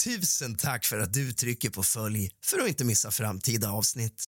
Tusen tack för att du trycker på följ för att inte missa framtida avsnitt.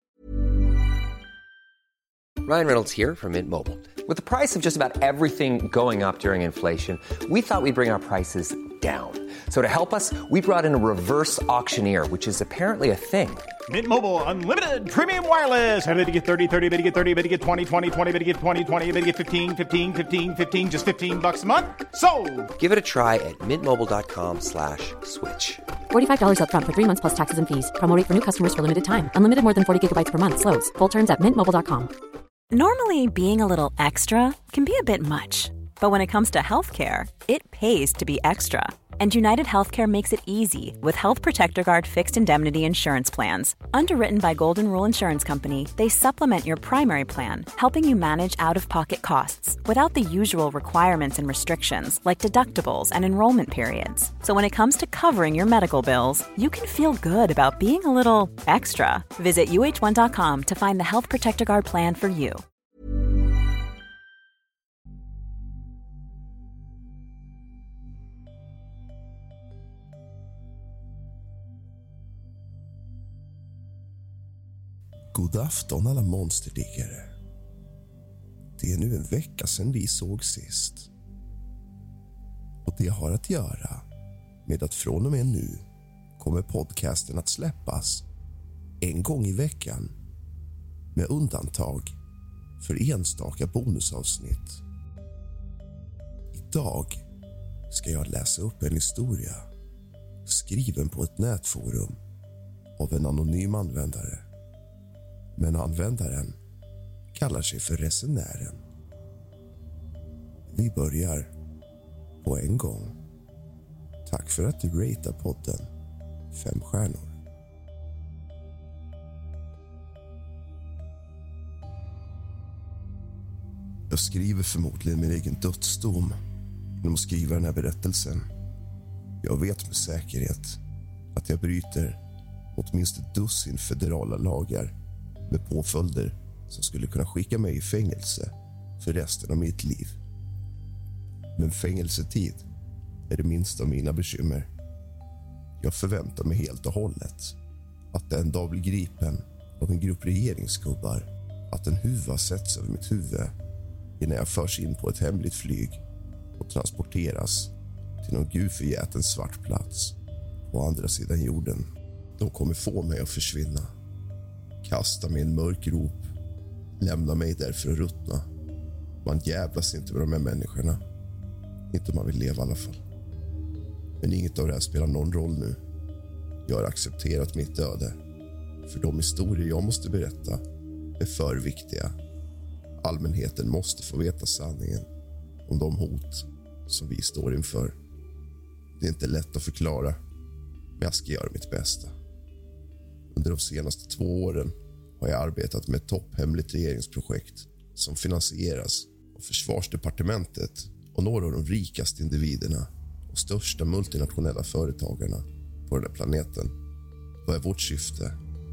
Ryan Reynolds here from Mint Mobile. With the price of just about everything going up during inflation, we thought we'd bring our prices down. So to help us, we brought in a reverse auctioneer, which is apparently a thing. Mint Mobile Unlimited Premium Wireless. How to get 30, 30, bit to get 30, bit to get 20, 20, 20, bit to get 20, 20, bit to get 15, 15, 15, 15, just $15 a month? Sold! Give it a try at mintmobile.com/switch. $45 up front for 3 months plus taxes and fees. Promo rate for new customers for limited time. Unlimited more than 40 gigabytes per month. Slows full terms at mintmobile.com. Normally, being a little extra can be a bit much. But when it comes to healthcare, it pays to be extra. And United Healthcare makes it easy with Health Protector Guard fixed indemnity insurance plans. Underwritten by Golden Rule Insurance Company, they supplement your primary plan, helping you manage out-of-pocket costs without the usual requirements and restrictions like deductibles and enrollment periods. So when it comes to covering your medical bills, you can feel good about being a little extra. Visit uh1.com to find the Health Protector Guard plan for you. God afton alla monsterdiggare. Det är nu en vecka sedan vi såg sist. Och det har att göra med att från och med nu kommer podcasten att släppas en gång i veckan, med undantag för enstaka bonusavsnitt. Idag ska jag läsa upp en historia skriven på ett nätforum av en anonym användare. Men användaren kallar sig för resenären. Vi börjar på en gång. Tack för att du ratear podden 5 stjärnor. Jag skriver förmodligen min egen dödsdom genom att skriva den här berättelsen. Jag vet med säkerhet att jag bryter mot minst ett dussin federala lagar med påföljder som skulle kunna skicka mig i fängelse för resten av mitt liv. Men fängelsetid är det minsta av mina bekymmer. Jag förväntar mig helt och hållet att en dag blir gripen av en grupp regeringsgubbar, att en huva sätts över mitt huvud innan jag förs in på ett hemligt flyg och transporteras till någon gudförgäten svart plats på andra sidan jorden. De kommer få mig att försvinna. Kasta mig i en mörk grop. Lämna mig där för att ruttna. Man jävlas inte med de här människorna. Inte om man vill leva i alla fall. Men inget av det här spelar någon roll nu. Jag har accepterat mitt öde. För de historier jag måste berätta är för viktiga. Allmänheten måste få veta sanningen om de hot som vi står inför. Det är inte lätt att förklara, men jag ska göra mitt bästa. Under de senaste 2 åren har jag arbetat med ett topphemligt regeringsprojekt som finansieras av Försvarsdepartementet och några av de rikaste individerna och största multinationella företagarna på den här planeten. Vad är vårt syfte?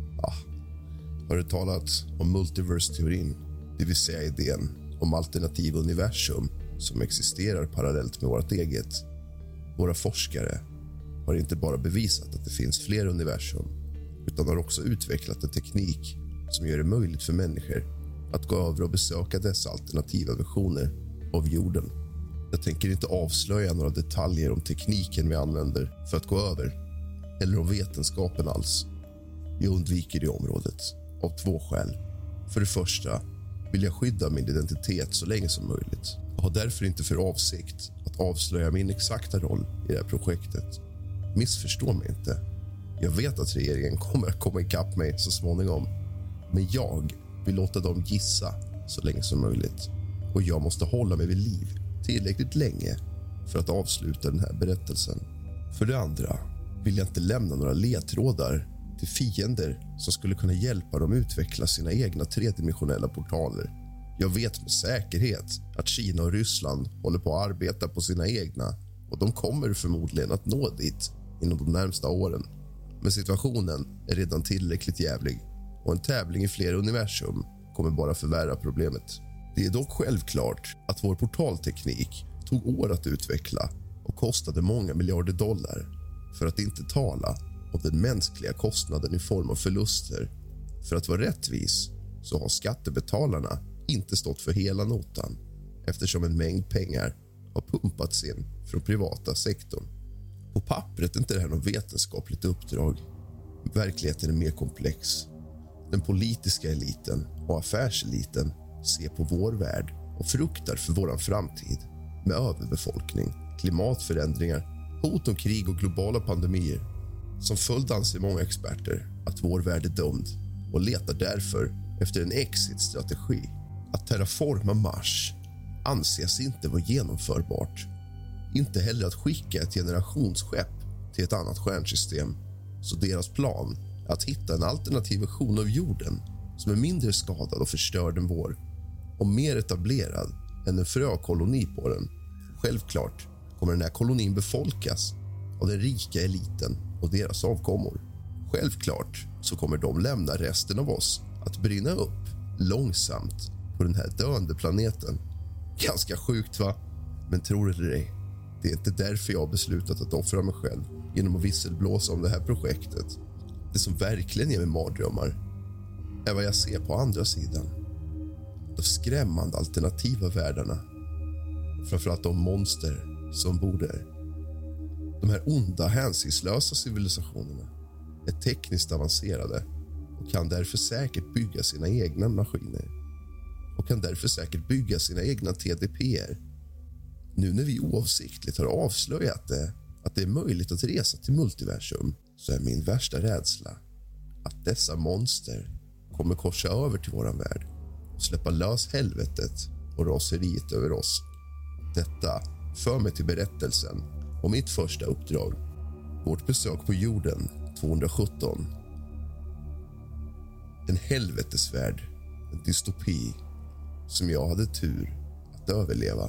Har du talat om multiverse-teorin, det vill säga idén om alternativa universum som existerar parallellt med vårt eget? Våra forskare har inte bara bevisat att det finns fler universum, utan har också utvecklat en teknik som gör det möjligt för människor att gå över och besöka dessa alternativa versioner av jorden. Jag tänker inte avslöja några detaljer om tekniken vi använder för att gå över, eller om vetenskapen alls. Jag undviker det området av 2 skäl. För det första vill jag skydda min identitet så länge som möjligt och har därför inte för avsikt att avslöja min exakta roll i det här projektet. Missförstå mig inte. Jag vet att regeringen kommer att komma ikapp mig så småningom. Men jag vill låta dem gissa så länge som möjligt. Och jag måste hålla mig vid liv tillräckligt länge för att avsluta den här berättelsen. För det andra vill jag inte lämna några ledtrådar till fiender som skulle kunna hjälpa dem utveckla sina egna tredimensionella portaler. Jag vet med säkerhet att Kina och Ryssland håller på att arbeta på sina egna, och de kommer förmodligen att nå dit inom de närmsta åren. Men situationen är redan tillräckligt jävlig, och en tävling i flera universum kommer bara förvärra problemet. Det är dock självklart att vår portalteknik tog år att utveckla och kostade många miljarder dollar. För att inte tala om den mänskliga kostnaden i form av förluster. För att vara rättvis så har skattebetalarna inte stått för hela notan eftersom en mängd pengar har pumpats in från privata sektorn. På pappret är inte det här något vetenskapligt uppdrag. Verkligheten är mer komplex. Den politiska eliten och affärseliten ser på vår värld och fruktar för vår framtid med överbefolkning, klimatförändringar, hot om krig och globala pandemier. Som följd anser många experter att vår värld är dömd och letar därför efter en exit-strategi. Att terraforma Mars anses inte vara genomförbart. Inte heller att skicka ett generationsskepp till ett annat stjärnsystem. Så deras plan är att hitta en alternativ version av jorden som är mindre skadad och förstörd än vår och mer etablerad än en frökoloni på den. Självklart kommer den här kolonin befolkas av den rika eliten och deras avkommor. Självklart så kommer de lämna resten av oss att brinna upp långsamt på den här döende planeten. Ganska sjukt, va? Men tror det eller ej, det är inte därför jag har beslutat att offra mig själv genom att visselblåsa om det här projektet. Det som verkligen ger mig mardrömmar är vad jag ser på andra sidan. De skrämmande alternativa världarna. Framförallt de monster som bor där. De här onda, hänsynslösa civilisationerna är tekniskt avancerade och kan därför säkert bygga sina egna maskiner. Och kan därför säkert bygga sina egna TDP:er. Nu när vi oavsiktligt har avslöjat att det är möjligt att resa till multiversum så är min värsta rädsla att dessa monster kommer korsa över till våran värld och släppa lös helvetet och raseriet över oss. Detta för mig till berättelsen om mitt första uppdrag. Vårt besök på jorden 217. En helvetesvärld, en dystopi som jag hade tur att överleva.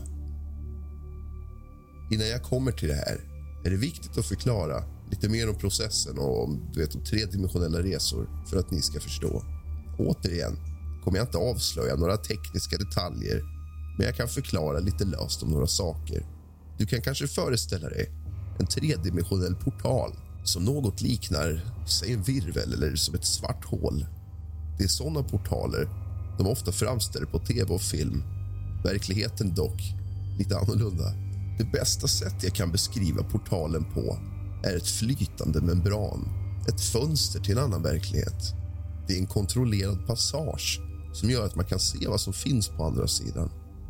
Innan jag kommer till det här är det viktigt att förklara lite mer om processen och om tredimensionella resor för att ni ska förstå. Återigen kommer jag inte avslöja några tekniska detaljer, men jag kan förklara lite löst om några saker. Du kan kanske föreställa dig en tredimensionell portal som något liknar, säg en virvel eller som ett svart hål. Det är sådana portaler de ofta framställer på tv och film. Verkligheten dock lite annorlunda. Det bästa sätt jag kan beskriva portalen på är ett flytande membran. Ett fönster till en annan verklighet. Det är en kontrollerad passage som gör att man kan se vad som finns på andra sidan.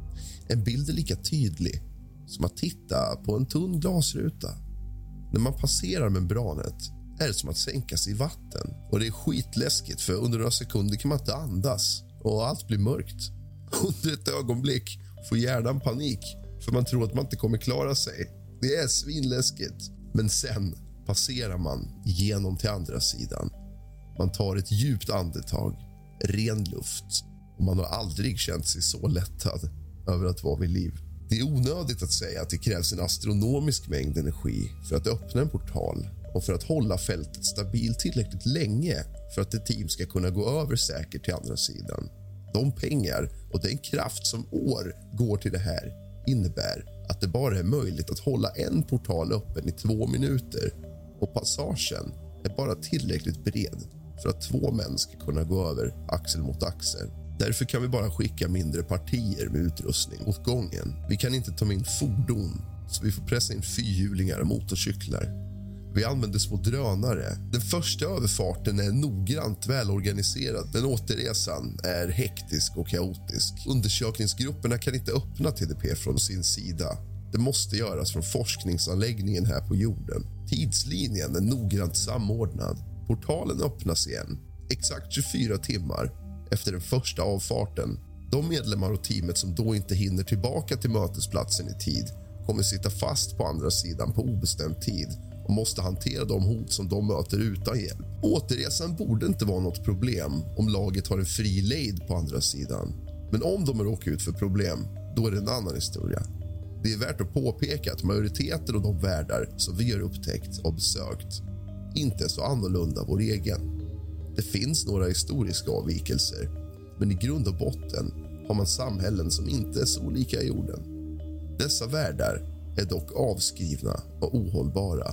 En bild är lika tydlig som att titta på en tunn glasruta. När man passerar membranet är det som att sänkas i vatten. Och det är skitläskigt för under några sekunder kan man inte andas och allt blir mörkt. Under ett ögonblick får hjärnan panik för man tror att man inte kommer klara sig. Det är svinläskigt. Men sen passerar man igenom till andra sidan. Man tar ett djupt andetag, ren luft och man har aldrig känt sig så lättad över att vara vid liv. Det är onödigt att säga att det krävs en astronomisk mängd energi för att öppna en portal och för att hålla fältet stabilt tillräckligt länge för att ett team ska kunna gå över säkert till andra sidan. De pengar och den kraft som år går till det här innebär att det bara är möjligt att hålla en portal öppen i 2 minuter och passagen är bara tillräckligt bred för att 2 män ska kunna gå över axel mot axel. Därför kan vi bara skicka mindre partier med utrustning åt gången. Vi kan inte ta in fordon, så vi får pressa in fyrhjulingar och motorcyklar. Vi använder små drönare. Den första överfarten är noggrant välorganiserad. Den återresan är hektisk och kaotisk. Undersökningsgrupperna kan inte öppna TDP från sin sida. Det måste göras från forskningsanläggningen här på jorden. Tidslinjen är noggrant samordnad. Portalen öppnas igen exakt 24 timmar efter den första avfarten. De medlemmar och teamet som då inte hinner tillbaka till mötesplatsen i tid kommer sitta fast på andra sidan på obestämd tid och måste hantera de hot som de möter utan hjälp. Återresan borde inte vara något problem om laget har en fri lejd på andra sidan. Men om de råkar ut för problem, då är det en annan historia. Det är värt att påpeka att majoriteten av de världar som vi har upptäckt och besökt inte är så annorlunda vår egen. Det finns några historiska avvikelser, men i grund och botten har man samhällen som inte är så olika i jorden. Dessa världar är dock avskrivna och ohållbara.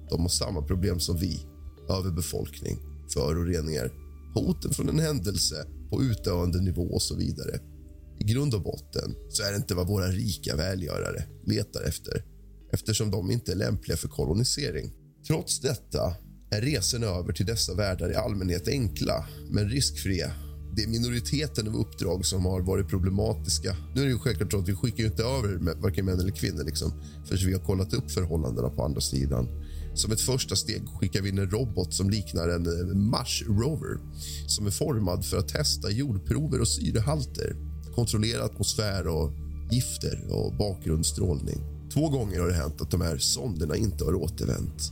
De har samma problem som vi. Överbefolkning, föroreningar, hoten från en händelse på utdöende nivå och så vidare. I grund och botten så är det inte vad våra rika välgörare letar efter, eftersom de inte är lämpliga för kolonisering. Trots detta är resorna över till dessa världar i allmänhet enkla men riskfria. Det är minoriteten av uppdrag som har varit problematiska. Nu är det ju självklart så att vi skickar inte över varken män eller kvinnor för vi har kollat upp förhållandena på andra sidan. Som ett första steg skickar vi in en robot som liknar en Mars Rover som är formad för att testa jordprover och syrehalter, kontrollera atmosfär och gifter och bakgrundsstrålning. 2 gånger har det hänt att de här sonderna inte har återvänt.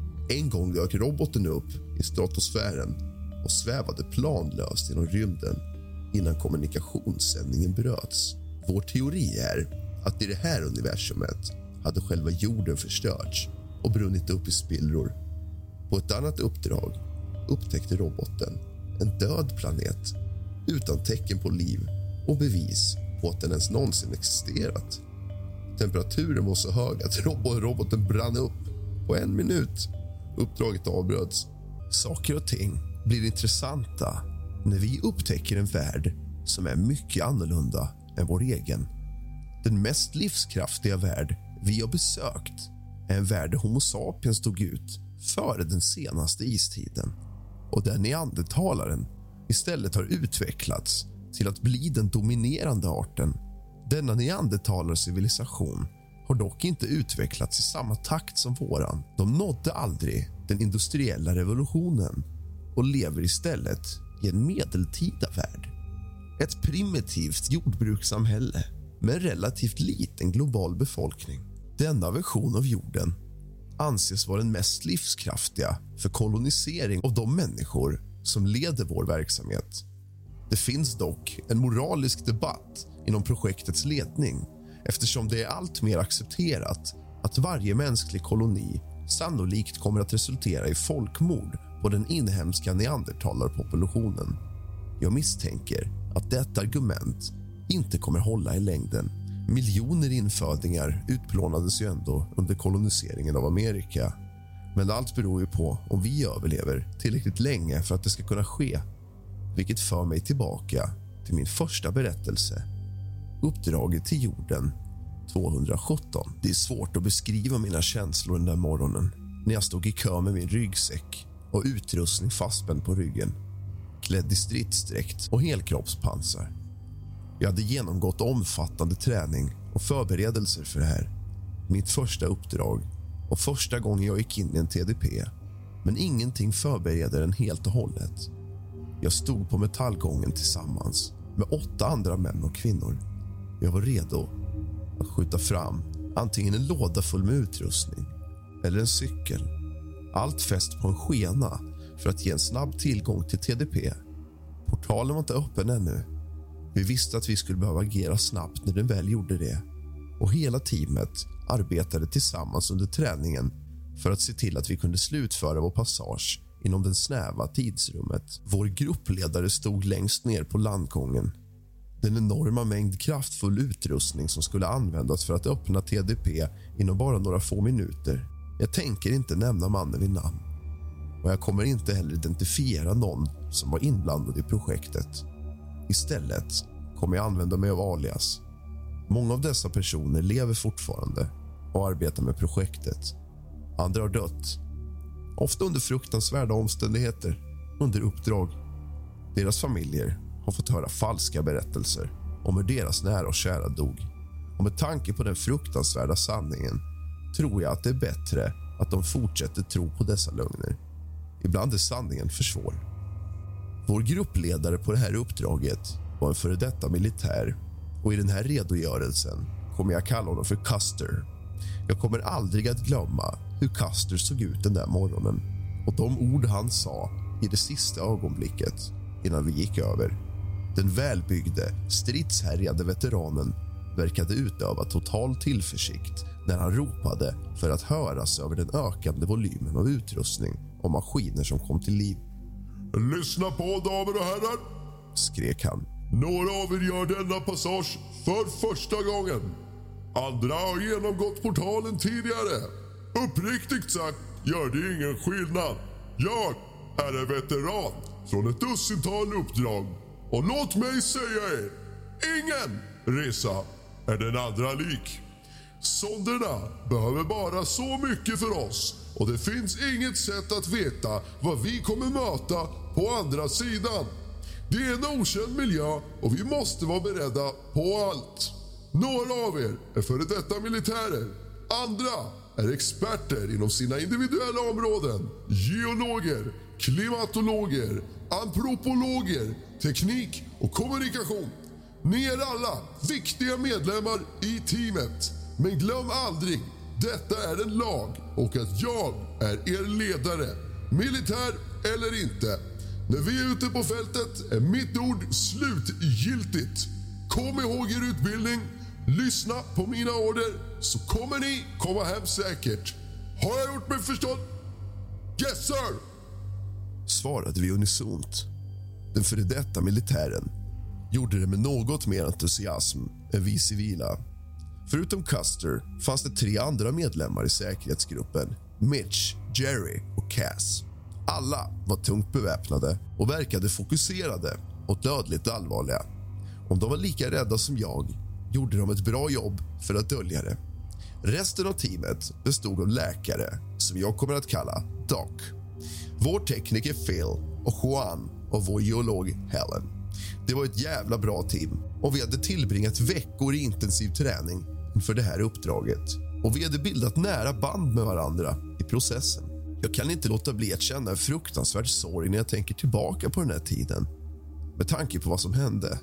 En gång dök roboten upp i stratosfären och svävade planlöst genom rymden innan kommunikationssändningen bröts. Vår teori är att i det här universumet hade själva jorden förstörts och brunnit upp i spillror. På ett annat uppdrag upptäckte roboten en död planet utan tecken på liv och bevis på att den ens någonsin existerat. Temperaturen var så hög att roboten brann upp på 1 minut. Uppdraget avbröts. Saker och ting blir intressanta när vi upptäcker en värld som är mycket annorlunda än vår egen. Den mest livskraftiga värld vi har besökt är en värld där Homo sapiens dog ut före den senaste istiden och där neandertalaren istället har utvecklats till att bli den dominerande arten. Denna neandertalarcivilisation har dock inte utvecklats i samma takt som våran. De nådde aldrig den industriella revolutionen och lever istället i en medeltida värld. Ett primitivt jordbrukssamhälle med en relativt liten global befolkning. Denna version av jorden anses vara den mest livskraftiga för kolonisering av de människor som leder vår verksamhet. Det finns dock en moralisk debatt inom projektets ledning eftersom det är allt mer accepterat att varje mänsklig koloni sannolikt kommer att resultera i folkmord på den inhemska neandertalarpopulationen. Jag misstänker att detta argument inte kommer hålla i längden. Miljoner infödingar utplånades ju ändå under koloniseringen av Amerika. Men allt beror ju på om vi överlever tillräckligt länge för att det ska kunna ske. Vilket för mig tillbaka till min första berättelse. Uppdraget till jorden 217. Det är svårt att beskriva mina känslor den där morgonen när jag stod i kö med min ryggsäck och utrustning fastspänd på ryggen, klädd i stridsdräkt och helkroppspansar. Jag hade genomgått omfattande träning och förberedelser för det här. Mitt första uppdrag och första gången jag gick in i en TDP, men ingenting förbereder en helt och hållet. Jag stod på metallgången tillsammans med 8 andra män och kvinnor. Jag var redo att skjuta fram antingen en låda full med utrustning eller en cykel. Allt fäst på en skena för att ge en snabb tillgång till TDP. Portalen var inte öppen ännu. Vi visste att vi skulle behöva agera snabbt när den väl gjorde det. Och hela teamet arbetade tillsammans under träningen för att se till att vi kunde slutföra vår passage inom den snäva tidsrummet. Vår gruppledare stod längst ner på landgången. Den enorma mängd kraftfull utrustning som skulle användas för att öppna TDP inom bara några få minuter. Jag tänker inte nämna mannen vid namn. Och jag kommer inte heller identifiera någon som var inblandad i projektet. Istället kommer jag använda mig av alias. Många av dessa personer lever fortfarande och arbetar med projektet. Andra har dött. Ofta under fruktansvärda omständigheter, under uppdrag. Deras familjer har fått höra falska berättelser om hur deras nära och kära dog. Och med tanke på den fruktansvärda sanningen tror jag att det är bättre att de fortsätter tro på dessa lögner. Ibland är sanningen för svår. Vår gruppledare på det här uppdraget var en före detta militär och i den här redogörelsen kommer jag kalla honom för Custer. Jag kommer aldrig att glömma hur Custer såg ut den där morgonen och de ord han sa i det sista ögonblicket innan vi gick över. Den välbyggde, stridshärjade veteranen verkade utöva total tillförsikt när han ropade för att höras över den ökande volymen av utrustning och maskiner som kom till liv. Lyssna på, damer och herrar, skrek han. Några av er gör denna passage för första gången. Andra har genomgått portalen tidigare. Uppriktigt sagt, gör det ingen skillnad. Jag är en veteran från ett dussintal uppdrag. Och låt mig säga er, ingen resa är den andra lik. Sonderna behöver bara så mycket för oss och det finns inget sätt att veta vad vi kommer möta på andra sidan. Det är en okänd miljö och vi måste vara beredda på allt. Några av er är före detta militärer. Andra är experter inom sina individuella områden. Geologer, klimatologer, antropologer, teknik och kommunikation. Ni är alla viktiga medlemmar i teamet. Men glöm aldrig, detta är en lag och att jag är er ledare. Militär eller inte. När vi är ute på fältet är mitt ord slutgiltigt. Kom ihåg er utbildning. Lyssna på mina order så kommer ni komma hem säkert. Har jag gjort mig förstådd? Yes sir! Svarade vi unisont. Den före detta militären gjorde det med något mer entusiasm än vi civila. Förutom Custer fanns det 3 andra medlemmar i säkerhetsgruppen. Mitch, Jerry och Cass. Alla var tungt beväpnade och verkade fokuserade och dödligt allvarliga. Om de var lika rädda som jag gjorde de ett bra jobb för att dölja det. Resten av teamet bestod av läkare som jag kommer att kalla Doc. Vår tekniker Phil och Juan och vår geolog Helen. Det var ett jävla bra team och vi hade tillbringat veckor i intensiv träning inför det här uppdraget. Och vi hade bildat nära band med varandra i processen. Jag kan inte låta bli att känna en fruktansvärd sorg när jag tänker tillbaka på den här tiden. Med tanke på vad som hände.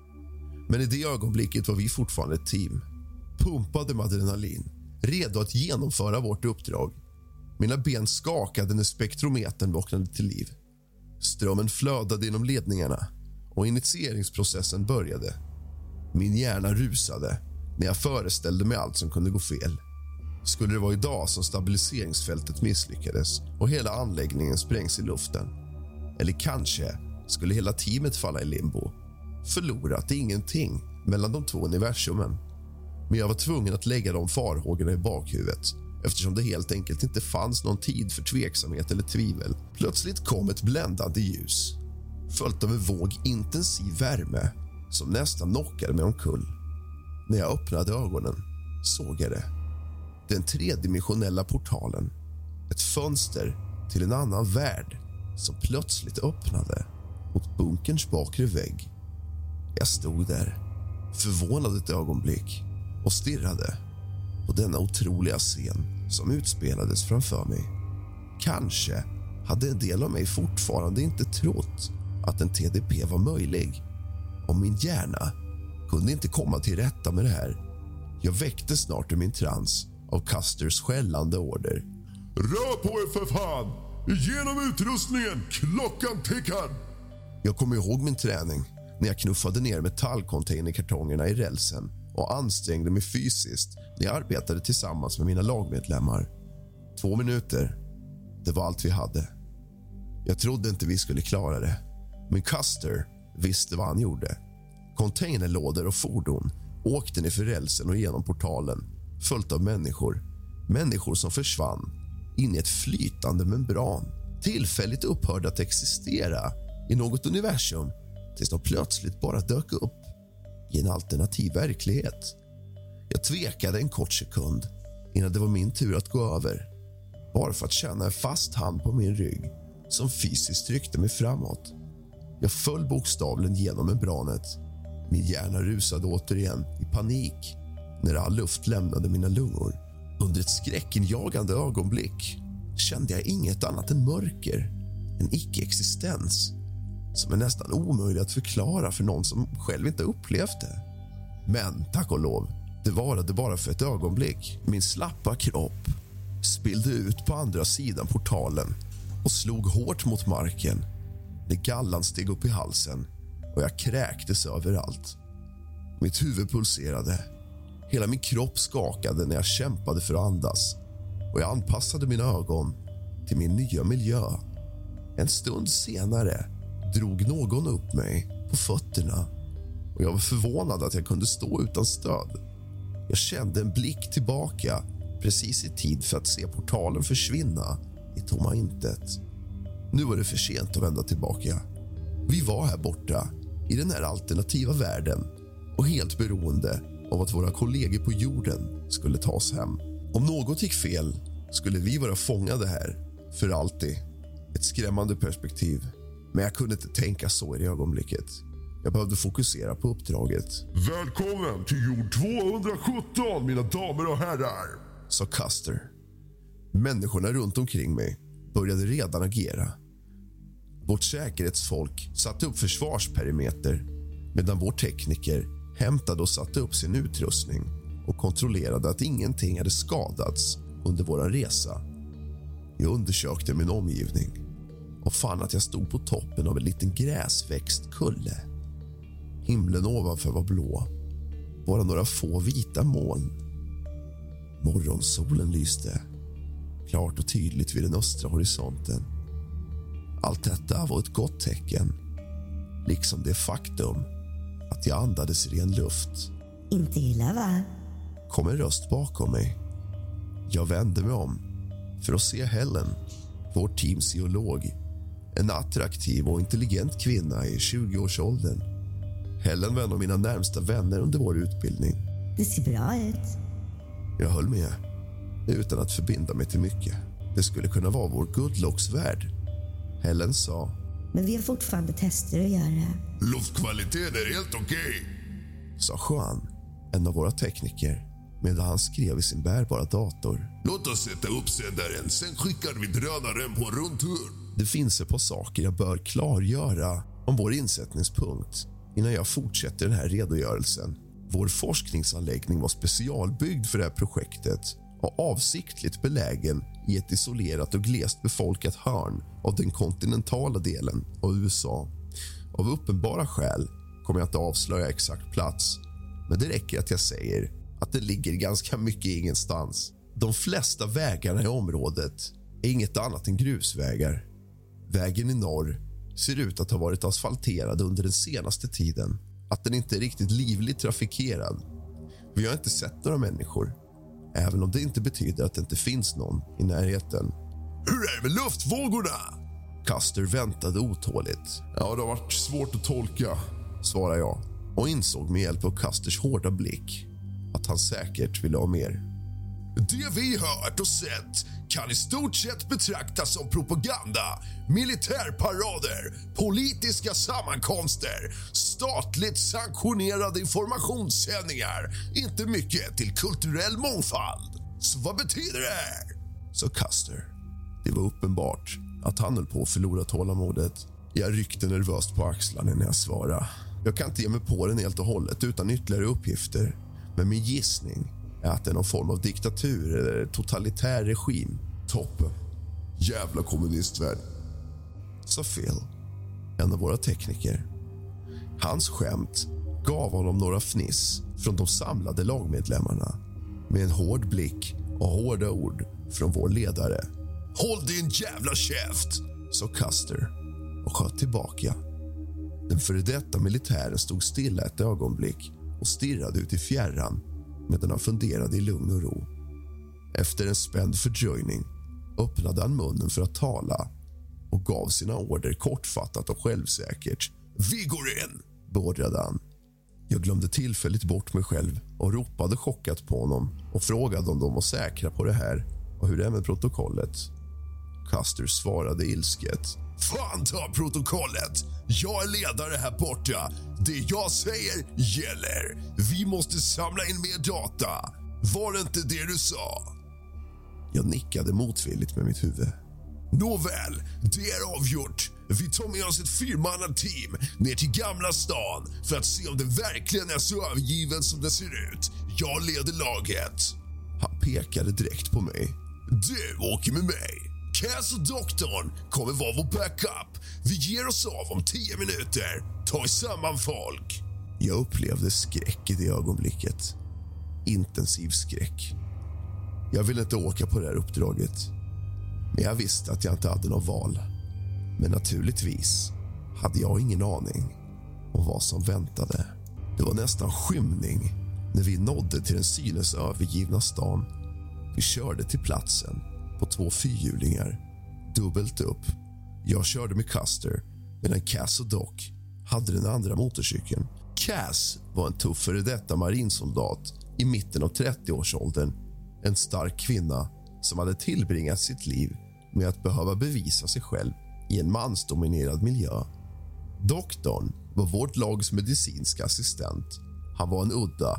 Men i det ögonblicket var vi fortfarande ett team. Pumpade med adrenalin. Redo att genomföra vårt uppdrag. Mina ben skakade när spektrometern vaknade till liv. Strömmen flödade genom ledningarna och initieringsprocessen började. Min hjärna rusade när jag föreställde mig allt som kunde gå fel. Skulle det vara idag som stabiliseringsfältet misslyckades och hela anläggningen sprängs i luften? Eller kanske skulle hela teamet falla i limbo? Förlorat ingenting mellan de 2 universumen. Men jag var tvungen att lägga de farhågorna i bakhuvudet eftersom det helt enkelt inte fanns någon tid för tveksamhet eller tvivel. Plötsligt kom ett bländande ljus följt av en våg intensiv värme som nästan knockade mig omkull. När jag öppnade ögonen såg jag det. Den tredimensionella portalen. Ett fönster till en annan värld som plötsligt öppnade mot bunkerns bakre vägg. Jag stod där, förvånad ett ögonblick och stirrade på denna otroliga scen som utspelades framför mig. Kanske hade en del av mig fortfarande inte trott att en TDP var möjlig. Och min hjärna kunde inte komma till rätta med det här. Jag väckte snart ur min trans av Custers skällande order. Rör på er för fan! Igenom utrustningen! Klockan tickar! Jag kommer ihåg min träning när jag knuffade ner metallcontainerkartongerna i rälsen och ansträngde mig fysiskt när jag arbetade tillsammans med mina lagmedlemmar. 2 minuter, det var allt vi hade. Jag trodde inte vi skulle klara det, men Custer visste vad han gjorde. Containerlådor och fordon åkte ner för rälsen och genom portalen, följt av människor. Människor som försvann in i ett flytande membran, tillfälligt upphörde att existera i något universum tills de plötsligt bara dök upp i en alternativ verklighet. Jag tvekade en kort sekund innan det var min tur att gå över, bara för att känna en fast hand på min rygg som fysiskt tryckte mig framåt. Jag föll bokstavligen genom membranet. Min hjärna rusade återigen i panik när all luft lämnade mina lungor. Under ett skräckinjagande ögonblick kände jag inget annat än mörker, en icke-existens som är nästan omöjlig att förklara för någon som själv inte upplevt det. Men tack och lov, det varade bara för ett ögonblick. Min slappa kropp spillde ut på andra sidan portalen och slog hårt mot marken när gallan steg upp i halsen och jag kräktes överallt. Mitt huvud pulserade. Hela min kropp skakade när jag kämpade för att andas och jag anpassade mina ögon till min nya miljö. En stund senare drog någon upp mig på fötterna och jag var förvånad att jag kunde stå utan stöd. Jag kände en blick tillbaka precis i tid för att se portalen försvinna i tomma intet. Nu var det för sent att vända tillbaka. Vi var här borta i den här alternativa världen och helt beroende av att våra kollegor på jorden skulle ta oss hem. Om något gick fel skulle vi vara fångade här för alltid. Ett skrämmande perspektiv, men jag kunde inte tänka så i det ögonblicket. Jag behövde fokusera på uppdraget. Välkommen till jord 217, mina damer och herrar, sa Custer. Människorna runt omkring mig började redan agera. Vårt säkerhetsfolk satte upp försvarsperimeter medan vår tekniker hämtade och satte upp sin utrustning och kontrollerade att ingenting hade skadats under vår resa. Jag undersökte min omgivning och fann att jag stod på toppen av en liten gräsväxt kulle. Himlen ovanför var blå, bara några få vita moln. Morgonsolen lyste klart och tydligt vid den östra horisonten. Allt detta var ett gott tecken, liksom det faktum att jag andades ren luft. Inte illa, va? Kom en röst bakom mig. Jag vände mig om för att se Helen, vår teams geolog. En attraktiv och intelligent kvinna i 20-årsåldern. Helen var en av mina närmsta vänner under vår utbildning. Det ser bra ut. Jag höll med, utan att förbinda mig till mycket. Det skulle kunna vara vår guldlocksvärld. Helen sa: Men vi har fortfarande tester att göra. Luftkvaliteten är helt okej, sa Juan, en av våra tekniker, medan han skrev i sin bärbara dator. Låt oss sätta upp sändaren, sen skickar vi drönaren på en rundtur. Det finns ett par saker jag bör klargöra om vår insättningspunkt innan jag fortsätter den här redogörelsen. Vår forskningsanläggning var specialbyggd för det här projektet och avsiktligt belägen i ett isolerat och glest befolkat hörn av den kontinentala delen av USA. Av uppenbara skäl kommer jag inte avslöja exakt plats, men det räcker att jag säger att det ligger ganska mycket ingenstans. De flesta vägarna i området är inget annat än grusvägar. Vägen i norr ser ut att ha varit asfalterad under den senaste tiden, att den inte är riktigt livligt trafikerad. Vi har inte sett några människor, även om det inte betyder att det inte finns någon i närheten. Hur är det med luftvågorna? Custer väntade otåligt. Ja, det har varit svårt att tolka, svarade jag och insåg med hjälp av Custers hårda blick att han säkert ville ha mer. Det vi hört och sett kan i stort sett betraktas som propaganda, militärparader, politiska sammankomster, statligt sanktionerade informationssändningar, inte mycket till kulturell mångfald. Så vad betyder det här? Så Custer. Det var uppenbart att han höll på att förlora tålamodet. Jag ryckte nervöst på axlarna när jag svarade. Jag kan inte ge mig på den helt och hållet utan ytterligare uppgifter, men min gissning är att det är någon form av diktatur eller totalitär regim. Toppen. Jävla kommunistvärld, sa Phil, en av våra tekniker. Hans skämt gav honom några fniss från de samlade lagmedlemmarna, med en hård blick och hårda ord från vår ledare. Håll din jävla käft, sa Custer och sköt tillbaka. Den före detta militären stod stilla ett ögonblick och stirrade ut i fjärran medan han funderade i lugn och ro. Efter en spänd fördröjning öppnade han munnen för att tala och gav sina order kortfattat och självsäkert. Vi går in, beordrade han. Jag glömde tillfälligt bort mig själv och ropade chockat på honom och frågade om de var säkra på det här och hur det är med protokollet. Custer svarade ilsket. Fan ta protokollet! Jag är ledare här borta. Det jag säger gäller. Vi måste samla in mer data. Var det inte det du sa? Jag nickade motvilligt med mitt huvud. Nåväl, det är avgjort. Vi tar med oss ett 4-manna-team ner till Gamla stan för att se om det verkligen är så övergiven som det ser ut. Jag leder laget. Han pekade direkt på mig. Du åker med mig. Cass och doktorn kommer vara vår backup. Vi ger oss av om 10 minuter. Ta samman folk. Jag upplevde skräck i det ögonblicket. Intensiv skräck. Jag ville inte åka på det här uppdraget. Men jag visste att jag inte hade någon val. Men naturligtvis hade jag ingen aning om vad som väntade. Det var nästan skymning när vi nådde till den synes övergivna stan. Vi körde till platsen på 2 fyrhjulingar dubbelt upp. Jag körde med Custer medan Cass och Doc hade den andra motorcykeln. Cass var en tuff före detta marinsoldat i mitten av 30-årsåldern. En stark kvinna som hade tillbringat sitt liv med att behöva bevisa sig själv i en mansdominerad miljö. Doktorn var vårt lags medicinska assistent. Han var en udda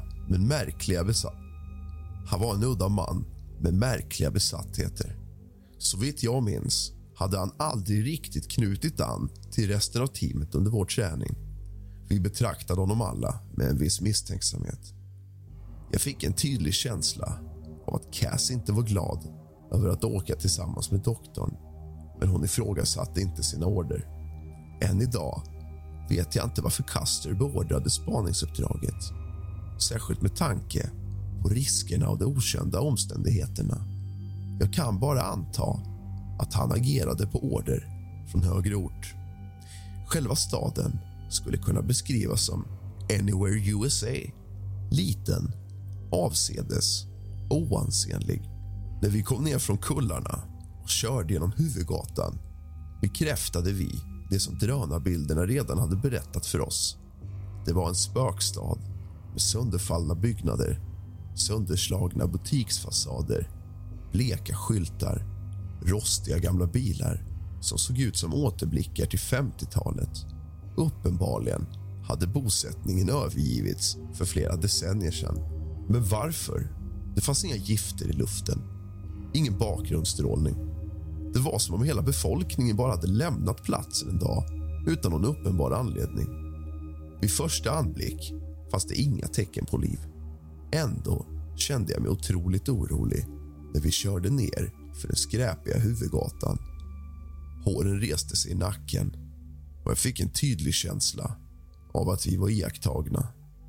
man med märkliga besattheter. Så vitt jag minns hade han aldrig riktigt knutit an till resten av teamet under vår träning. Vi betraktade honom alla med en viss misstänksamhet. Jag fick en tydlig känsla av att Cass inte var glad över att åka tillsammans med doktorn, men hon ifrågasatte inte sina order. Än idag vet jag inte varför Custer beordrade spaningsuppdraget, särskilt med tanke på riskerna och de okända omständigheterna. Jag kan bara anta att han agerade på order från högre ort. Själva staden skulle kunna beskrivas som Anywhere USA. Liten, avsedes, oansenlig. När vi kom ner från kullarna och körde genom huvudgatan bekräftade vi det som drönarbilderna redan hade berättat för oss. Det var en spökstad med sönderfallna byggnader, sönderslagna butiksfasader, bleka skyltar, rostiga gamla bilar som såg ut som återblickar till 50-talet. Uppenbarligen hade bosättningen övergivits för flera decennier sedan. Men varför? Det fanns inga gifter i luften. Ingen bakgrundsstrålning. Det var som om hela befolkningen bara hade lämnat platsen en dag utan någon uppenbar anledning. Vid första anblick fanns det inga tecken på liv. Ändå kände jag mig otroligt orolig när vi körde ner för den skräpiga huvudgatan. Håren reste sig i nacken och jag fick en tydlig känsla av att vi var iakttagna.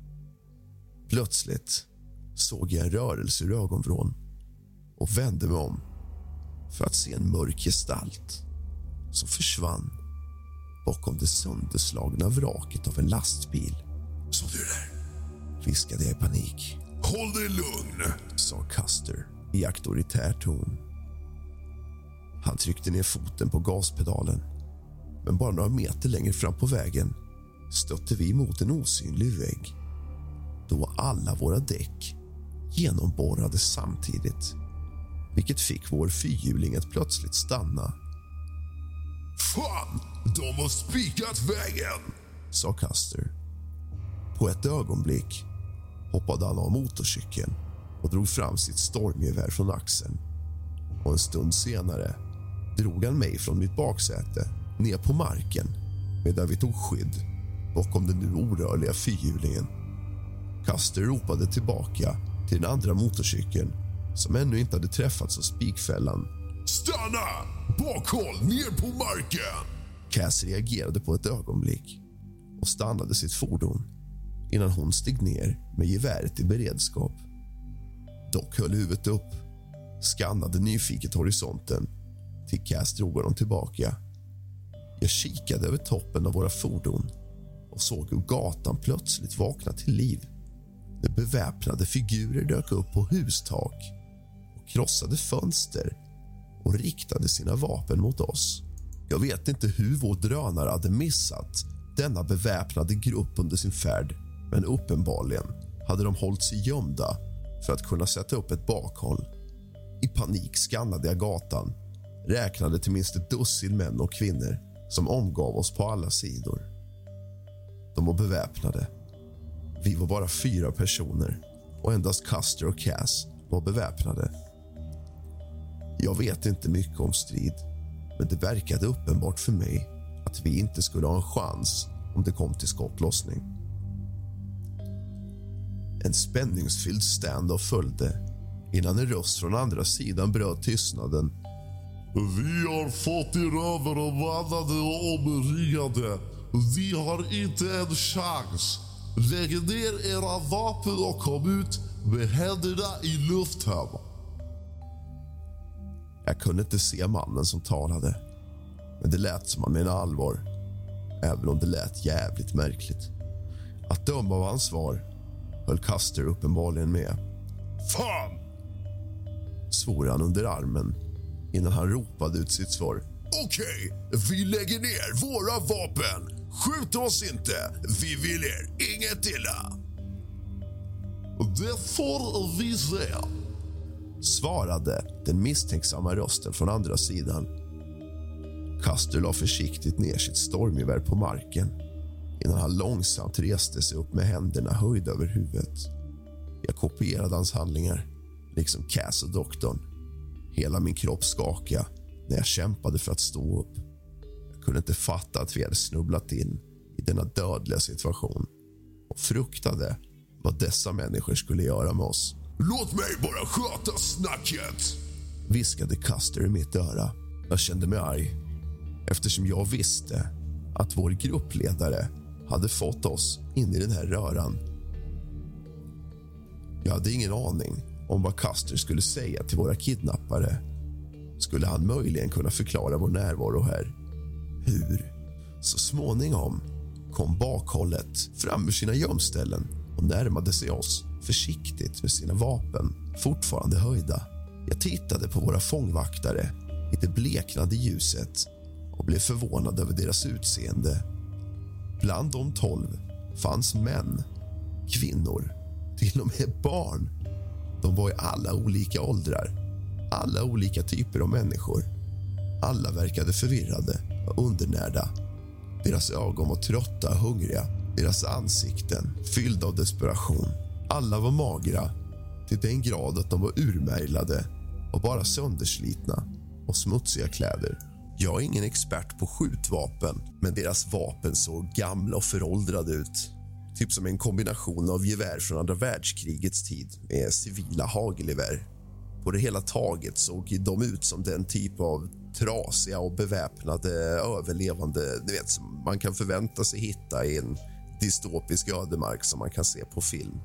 Plötsligt såg jag en rörelse ur ögonvrån och vände mig om för att se en mörk gestalt som försvann bakom det sönderslagna vraket av en lastbil. Så du där? Viskade jag i panik. Håll dig lugn, sa Custer i auktoritär ton. Han tryckte ner foten på gaspedalen, men bara några meter längre fram på vägen stötte vi mot en osynlig vägg. Då var alla våra däck genomborrade samtidigt, vilket fick vår fyrhjuling att plötsligt stanna. Fan, de har spikat vägen, sa Custer. På ett ögonblick hoppade han av motorcykeln och drog fram sitt stormgevär från axeln. Och en stund senare drog han mig från mitt baksäte ner på marken medan vi tog skydd bakom den nu orörliga fyrhjulingen. Custer ropade tillbaka till den andra motorcykeln som ännu inte hade träffats av spikfällan. Stanna! Bakhåll! Ner på marken! Cass reagerade på ett ögonblick och stannade sitt fordon innan hon steg ner med geväret i beredskap. Dock höll huvudet upp, skannade nyfiket horisonten till Cass drog honom tillbaka. Jag kikade över toppen av våra fordon och såg hur gatan plötsligt vaknade till liv. När beväpnade figurer dök upp på hustak och krossade fönster och riktade sina vapen mot oss. Jag vet inte hur vår drönare hade missat denna beväpnade grupp under sin färd, men uppenbarligen hade de hållit sig gömda för att kunna sätta upp ett bakhåll. I panik skannade jag gatan, räknade till minst ett dussin män och kvinnor som omgav oss på alla sidor. De var beväpnade. Vi var bara 4 personer och endast Custer och Cass var beväpnade. Jag vet inte mycket om strid, men det verkade uppenbart för mig att vi inte skulle ha en chans om det kom till skottlossning. En spänningsfylld stand-off följde innan en röst från andra sidan bröt tystnaden. Vi har fått er övervannade och omringade. Vi har inte en chans. Lägg ner era vapen och kom ut med händerna i luften. Jag kunde inte se mannen som talade, men det lät som han menade allvar, även om det lät jävligt märkligt. Att döma av hans svar höll Custer uppenbarligen med. Fan! Svor han under armen innan han ropade ut sitt svar. Okej, vi lägger ner våra vapen. Skjut oss inte, vi vill er inget illa. Det får vi se, svarade den misstänksamma rösten från andra sidan. Custer la försiktigt ner sitt stormgevär på marken innan han långsamt reste sig upp med händerna höjda över huvudet. Jag kopierade hans handlingar, liksom Cass och doktorn. Hela min kropp skakade när jag kämpade för att stå upp. Jag kunde inte fatta att vi hade snubblat in i denna dödliga situation och fruktade vad dessa människor skulle göra med oss. Låt mig bara sköta snacket, viskade Custer i mitt öra. Jag kände mig arg eftersom jag visste att vår gruppledare hade fått oss in i den här röran. Jag hade ingen aning om vad Custer skulle säga till våra kidnappare. Skulle han möjligen kunna förklara vår närvaro här? Hur? Så småningom kom bakhållet fram ur sina gömställen och närmade sig oss försiktigt med sina vapen fortfarande höjda. Jag tittade på våra fångvaktare i det bleknande ljuset och blev förvånad över deras utseende. Bland de 12 fanns män, kvinnor, till och med barn. De var i alla olika åldrar, alla olika typer av människor. Alla verkade förvirrade och undernärda. Deras ögon var trötta och hungriga, deras ansikten fyllda av desperation. Alla var magra till den grad att de var urmärglade och bara sönderslitna och smutsiga kläder. Jag är ingen expert på skjutvapen, men deras vapen såg gamla och föråldrade ut. Typ som en kombination av gevär från andra världskrigets tid med civila hagelgevär. På det hela taget såg de ut som den typ av trasiga och beväpnade överlevande, ni vet, som man kan förvänta sig hitta i en dystopisk ödemark som man kan se på film.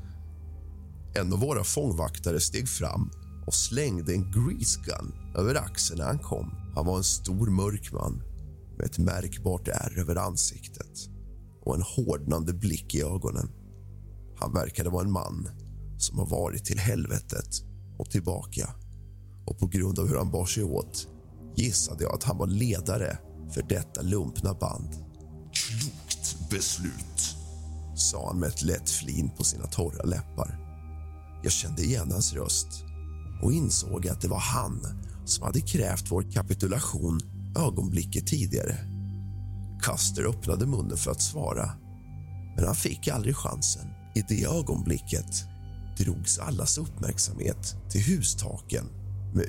En av våra fångvaktare steg fram och slängde en grease gun över axeln när han kom. Han var en stor mörk man med ett märkbart ärr över ansiktet och en hårdnande blick i ögonen. Han verkade vara en man som har varit till helvetet och tillbaka. Och på grund av hur han bar sig åt gissade jag att han var ledare för detta lumpna band. Klokt beslut, sa han med ett lätt flin på sina torra läppar. Jag kände igen hans röst och insåg att det var han som hade krävt vår kapitulation ögonblicket tidigare. Custer öppnade munnen för att svara, men han fick aldrig chansen. I det ögonblicket drogs allas uppmärksamhet till hustaken med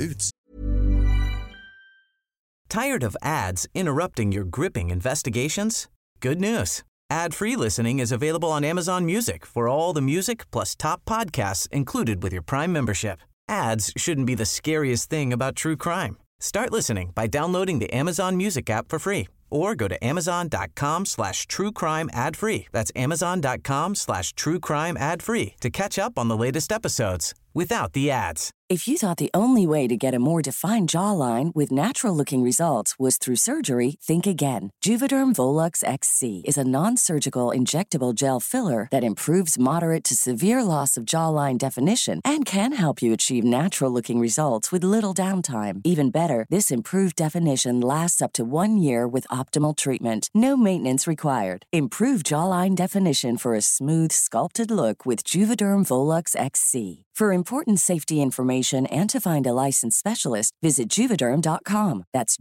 Tired of ads interrupting your gripping investigations? Good news. Ad-free listening is available on Amazon Music for all the music plus top podcasts included with your Prime membership. Ads shouldn't be the scariest thing about true crime. Start listening by downloading the Amazon Music app for free or go to amazon.com/truecrime ad-free. That's amazon.com/truecrime ad-free to catch up on the latest episodes without the ads. If you thought the only way to get a more defined jawline with natural-looking results was through surgery, think again. Juvederm Volux XC is a non-surgical injectable gel filler that improves moderate to severe loss of jawline definition and can help you achieve natural-looking results with little downtime. Even better, this improved definition lasts up to 1 year with optimal treatment. No maintenance required. Improve jawline definition for a smooth, sculpted look with Juvederm Volux XC. For important safety information and to find a licensed specialist, visit Juvederm.com. That's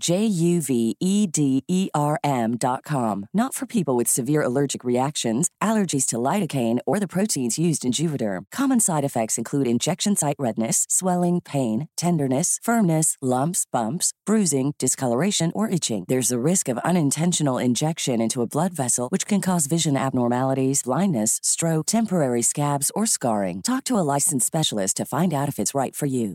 JUVEDERM.com. Not for people with severe allergic reactions, allergies to lidocaine, or the proteins used in Juvederm. Common side effects include injection site redness, swelling, pain, tenderness, firmness, lumps, bumps, bruising, discoloration, or itching. There's a risk of unintentional injection into a blood vessel, which can cause vision abnormalities, blindness, stroke, temporary scabs, or scarring. Talk to a licensed specialist to find out if it's right for you.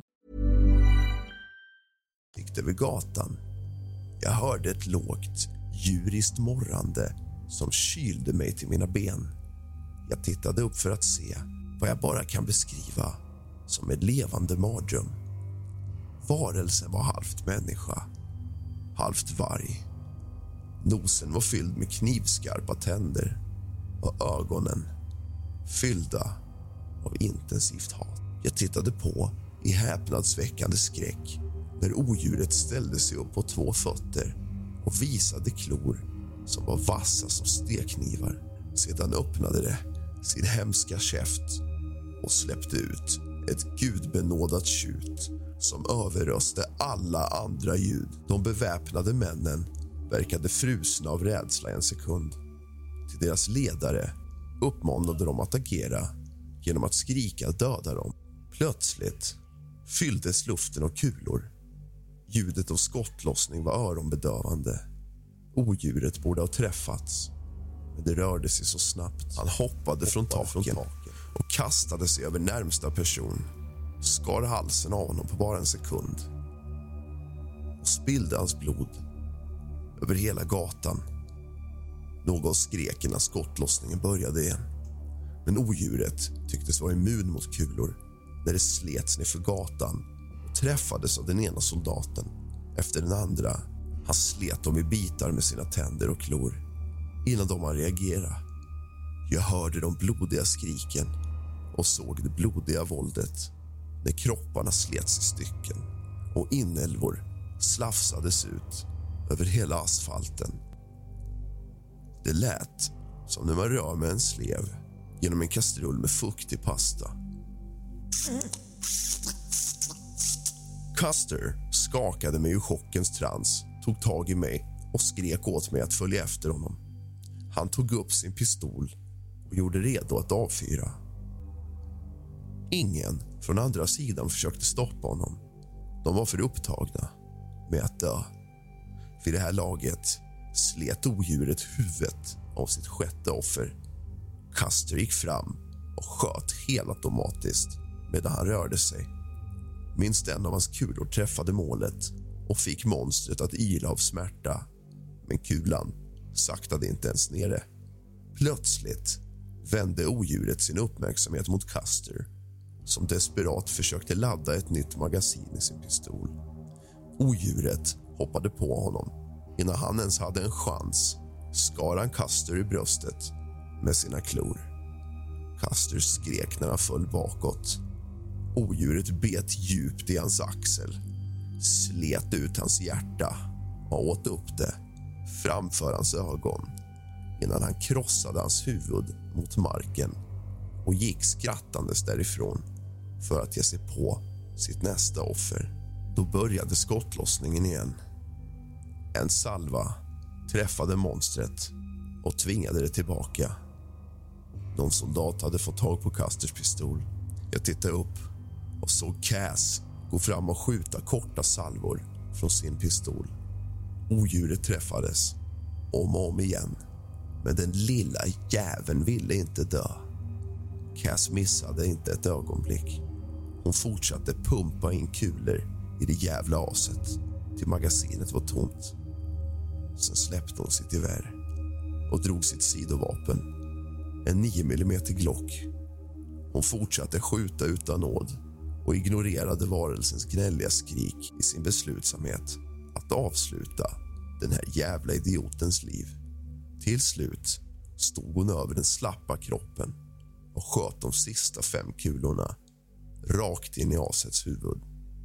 Gick över gatan. Jag hörde ett lågt, djuriskt morrande som kylde mig till mina ben. Jag tittade upp för att se vad jag bara kan beskriva som en levande mardröm. Varelsen var halvt människa, halvt varg. Nosen var fylld med knivskarpa tänder och ögonen fyllda av intensivt hat. Jag tittade på i häpnadsväckande skräck när odjuret ställde sig upp på 2 fötter och visade klor som var vassa som steknivar. Sedan öppnade det sin hemska käft och släppte ut ett gudbenådat tjut som överröste alla andra ljud. De beväpnade männen verkade frusna av rädsla en sekund. Till deras ledare uppmanade de att agera genom att skrika döda dem. Plötsligt fylldes luften av kulor. Ljudet av skottlossning var öronbedövande. Odjuret borde ha träffats, men det rörde sig så snabbt. Han hoppade från taken och kastade sig över närmsta person, skar halsen av honom på bara en sekund och spillde hans blod över hela gatan. Någon skrek när skottlossningen började igen, men odjuret tycktes vara immun mot kulor när det slets ner för gatan och träffades av den ena soldaten efter den andra. Han slet dem i bitar med sina tänder och klor innan de hann reagera. Jag hörde de blodiga skriken och såg det blodiga våldet när kropparna slets i stycken och inälvor slafsades ut över hela asfalten. Det lät som när man rör med en slev genom en kastrull med fuktig pasta. Custer skakade mig ur chockens trans, tog tag i mig och skrek åt mig att följa efter honom. Han tog upp sin pistol och gjorde redo att avfyra. Ingen från andra sidan försökte stoppa honom. De var för upptagna med att dö. Vid det här laget slet odjuret huvudet av sitt 6:e offer. Custer gick fram och sköt helautomatiskt medan han rörde sig. Minst en av hans kulor träffade målet och fick monstret att yla av smärta. Men kulan saktade inte ens nere. Plötsligt vände odjuret sin uppmärksamhet mot Custer, som desperat försökte ladda ett nytt magasin i sin pistol. Odjuret hoppade på honom. Innan han ens hade en chans skar han Custer i bröstet med sina klor. Custer skrek när han föll bakåt. Odjuret bet djupt i hans axel, slet ut hans hjärta och åt upp det framför hans ögon innan han krossade hans huvud mot marken och gick skrattandes därifrån för att ge sig på sitt nästa offer. Då började skottlossningen igen. En salva träffade monstret och tvingade det tillbaka. Någon soldat hade fått tag på Custers pistol. Jag tittade upp och såg Cass gå fram och skjuta korta salvor från sin pistol. Odjuret träffades om och om igen, men den lilla jäveln ville inte dö. Cass missade inte ett ögonblick. Hon fortsatte pumpa in kulor i det jävla aset till magasinet var tomt. Sen släppte hon sitt gevär och drog sitt sidovapen, en 9 mm Glock. Hon fortsatte skjuta utan nåd och ignorerade varelsens gnälliga skrik i sin beslutsamhet att avsluta den här jävla idiotens liv. Till slut stod hon över den slappa kroppen och sköt de sista 5 kulorna rakt in i asets huvud.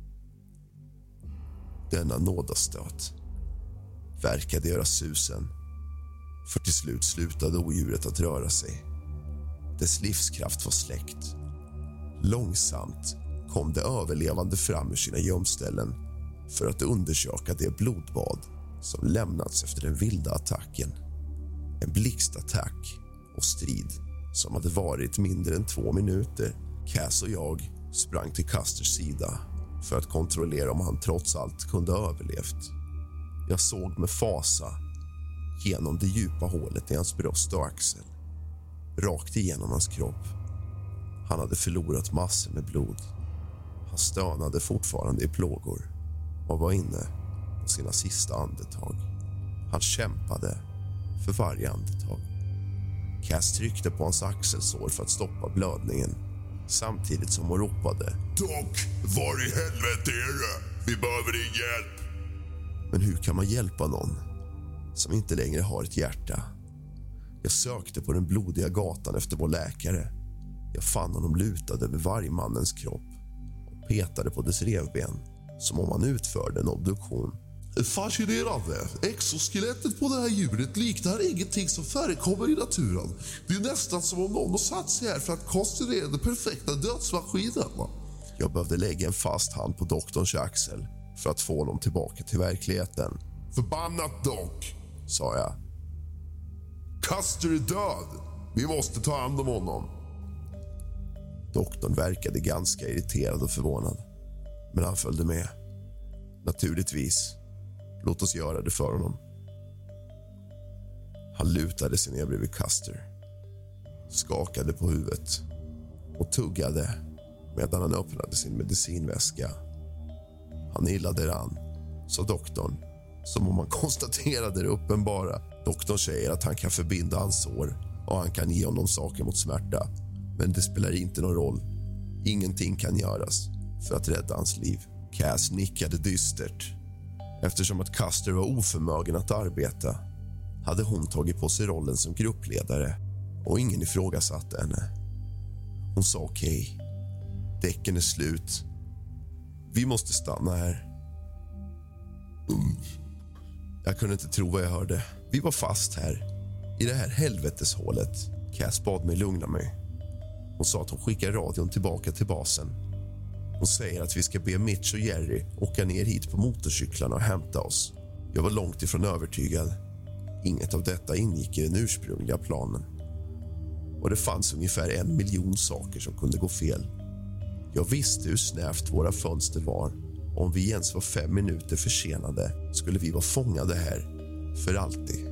Denna nådastöt verkade göra susen, för till slut slutade odjuret att röra sig. Dess livskraft var släckt. Långsamt kom det överlevande fram ur sina gömställen för att undersöka det blodbad som lämnats efter den vilda attacken. En blixtattack och strid som hade varit mindre än 2 minuter. Cass och jag sprang till Custers sida för att kontrollera om han trots allt kunde ha överlevt. Jag såg med fasa genom det djupa hålet i hans bröst och axel, rakt igenom hans kropp. Han hade förlorat massor med blod. Han stönade fortfarande i plågor och var inne på sina sista andetag. Han kämpade för varje andetag. Cass tryckte på hans axelsår för att stoppa blödningen, samtidigt som hon ropade: Doc, var i helvete är det? Vi behöver din hjälp. Men hur kan man hjälpa någon som inte längre har ett hjärta? Jag sökte på den blodiga gatan efter vår läkare. Jag fann honom lutad över vargmannens kropp och petade på dess revben som om han utförde en obduktion. Fascinerande. Exoskelettet på det här djuret liknar ingenting som förekommer i naturen. Det är nästan som om någon har satt sig här för att konstruera den perfekta dödsmaskinen. Jag behövde lägga en fast hand på doktorns axel för att få honom tillbaka till verkligheten. Förbannat dock, sa jag. Custer är död. Vi måste ta hand om honom. Doktorn verkade ganska irriterad och förvånad. Men han följde med. Naturligtvis. Låt oss göra det för honom. Han lutade sig ner bredvid Custer. Skakade på huvudet. Och tuggade medan han öppnade sin medicinväska. Han illa däran, sa doktorn. Som om man konstaterade det uppenbara. Doktorn säger att han kan förbinda hans sår och han kan ge honom saker mot smärta. Men det spelar inte någon roll. Ingenting kan göras för att rädda hans liv. Cass nickade dystert. Eftersom att Custer var oförmögen att arbeta hade hon tagit på sig rollen som gruppledare och ingen ifrågasatte henne. Hon sa okej. Däcken är slut. Vi måste stanna här. Jag kunde inte tro vad jag hörde. Vi var fast här, i det här helveteshålet. Cass bad mig lugna mig. Hon sa att hon skickar radion tillbaka till basen. Hon säger att vi ska be Mitch och Jerry åka ner hit på motorcyklarna och hämta oss. Jag var långt ifrån övertygad. Inget av detta ingick i den ursprungliga planen. Och det fanns ungefär 1 miljon saker som kunde gå fel. Jag visste hur snävt våra fönster var. Om vi ens var 5 minuter försenade skulle vi vara fångade här för alltid.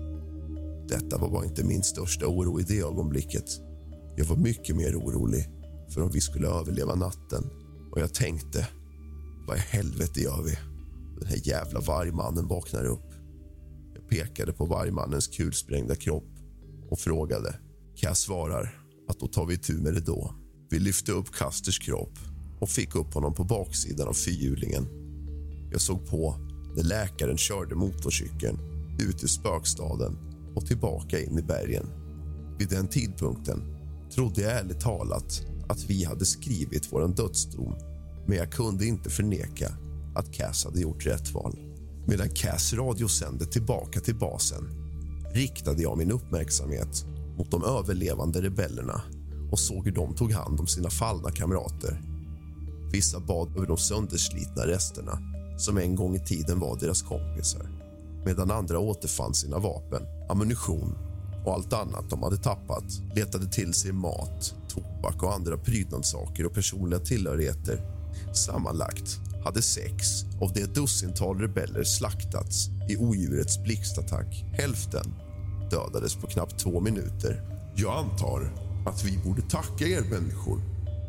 Detta var bara inte min största oro i det ögonblicket. Jag var mycket mer orolig för om vi skulle överleva natten. Och jag tänkte, vad i helvete gör vi? Den här jävla vargmannen vaknar upp. Jag pekade på vargmannens kulsprängda kropp och frågade. Cass svarar att då tar vi tur med det då. Vi lyfte upp Custers kropp och fick upp honom på baksidan av fyrhjulingen. Jag såg på när läkaren körde motorcykeln ut ur spökstaden och tillbaka in i bergen. Vid den tidpunkten trodde jag ärligt talat att vi hade skrivit våran dödsdom, men jag kunde inte förneka att Cass hade gjort rätt val. Medan Cass radio sände tillbaka till basen riktade jag min uppmärksamhet mot de överlevande rebellerna och såg hur de tog hand om sina fallna kamrater. Vissa bad över de sönderslitna resterna som en gång i tiden var deras kompisar, medan andra återfann sina vapen, ammunition och allt annat de hade tappat, letade till sig mat, tobak och andra prydnadssaker och personliga tillhörigheter. Sammanlagt hade 6 av det dussintal rebeller slaktats i odjurets blixtattack. Hälften dödades på knappt 2 minuter. Jag antar att vi borde tacka er människor.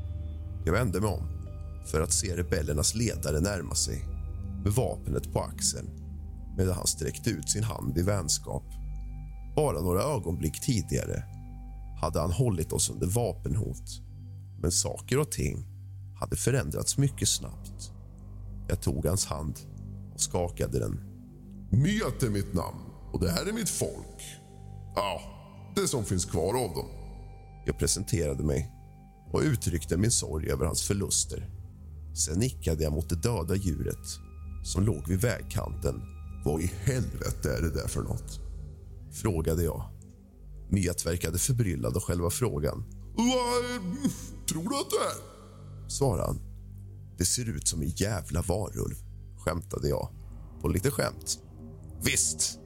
Jag vände mig om för att se rebellernas ledare närma sig med vapnet på axeln medan han sträckte ut sin hand i vänskap. Bara några ögonblick tidigare hade han hållit oss under vapenhot, men saker och ting hade förändrats mycket snabbt. Jag tog hans hand och skakade den. Myat är mitt namn och det här är mitt folk. Ja, det som finns kvar av dem. Jag presenterade mig och uttryckte min sorg över hans förluster. Sen nickade jag mot det döda djuret som låg vid vägkanten. Vad i helvete är det där för något? Frågade jag. Myat verkade förbryllad av själva frågan. Vad tror du att det är? Svarade han. Det ser ut som en jävla varulv, skämtade jag. På lite skämt. Visst.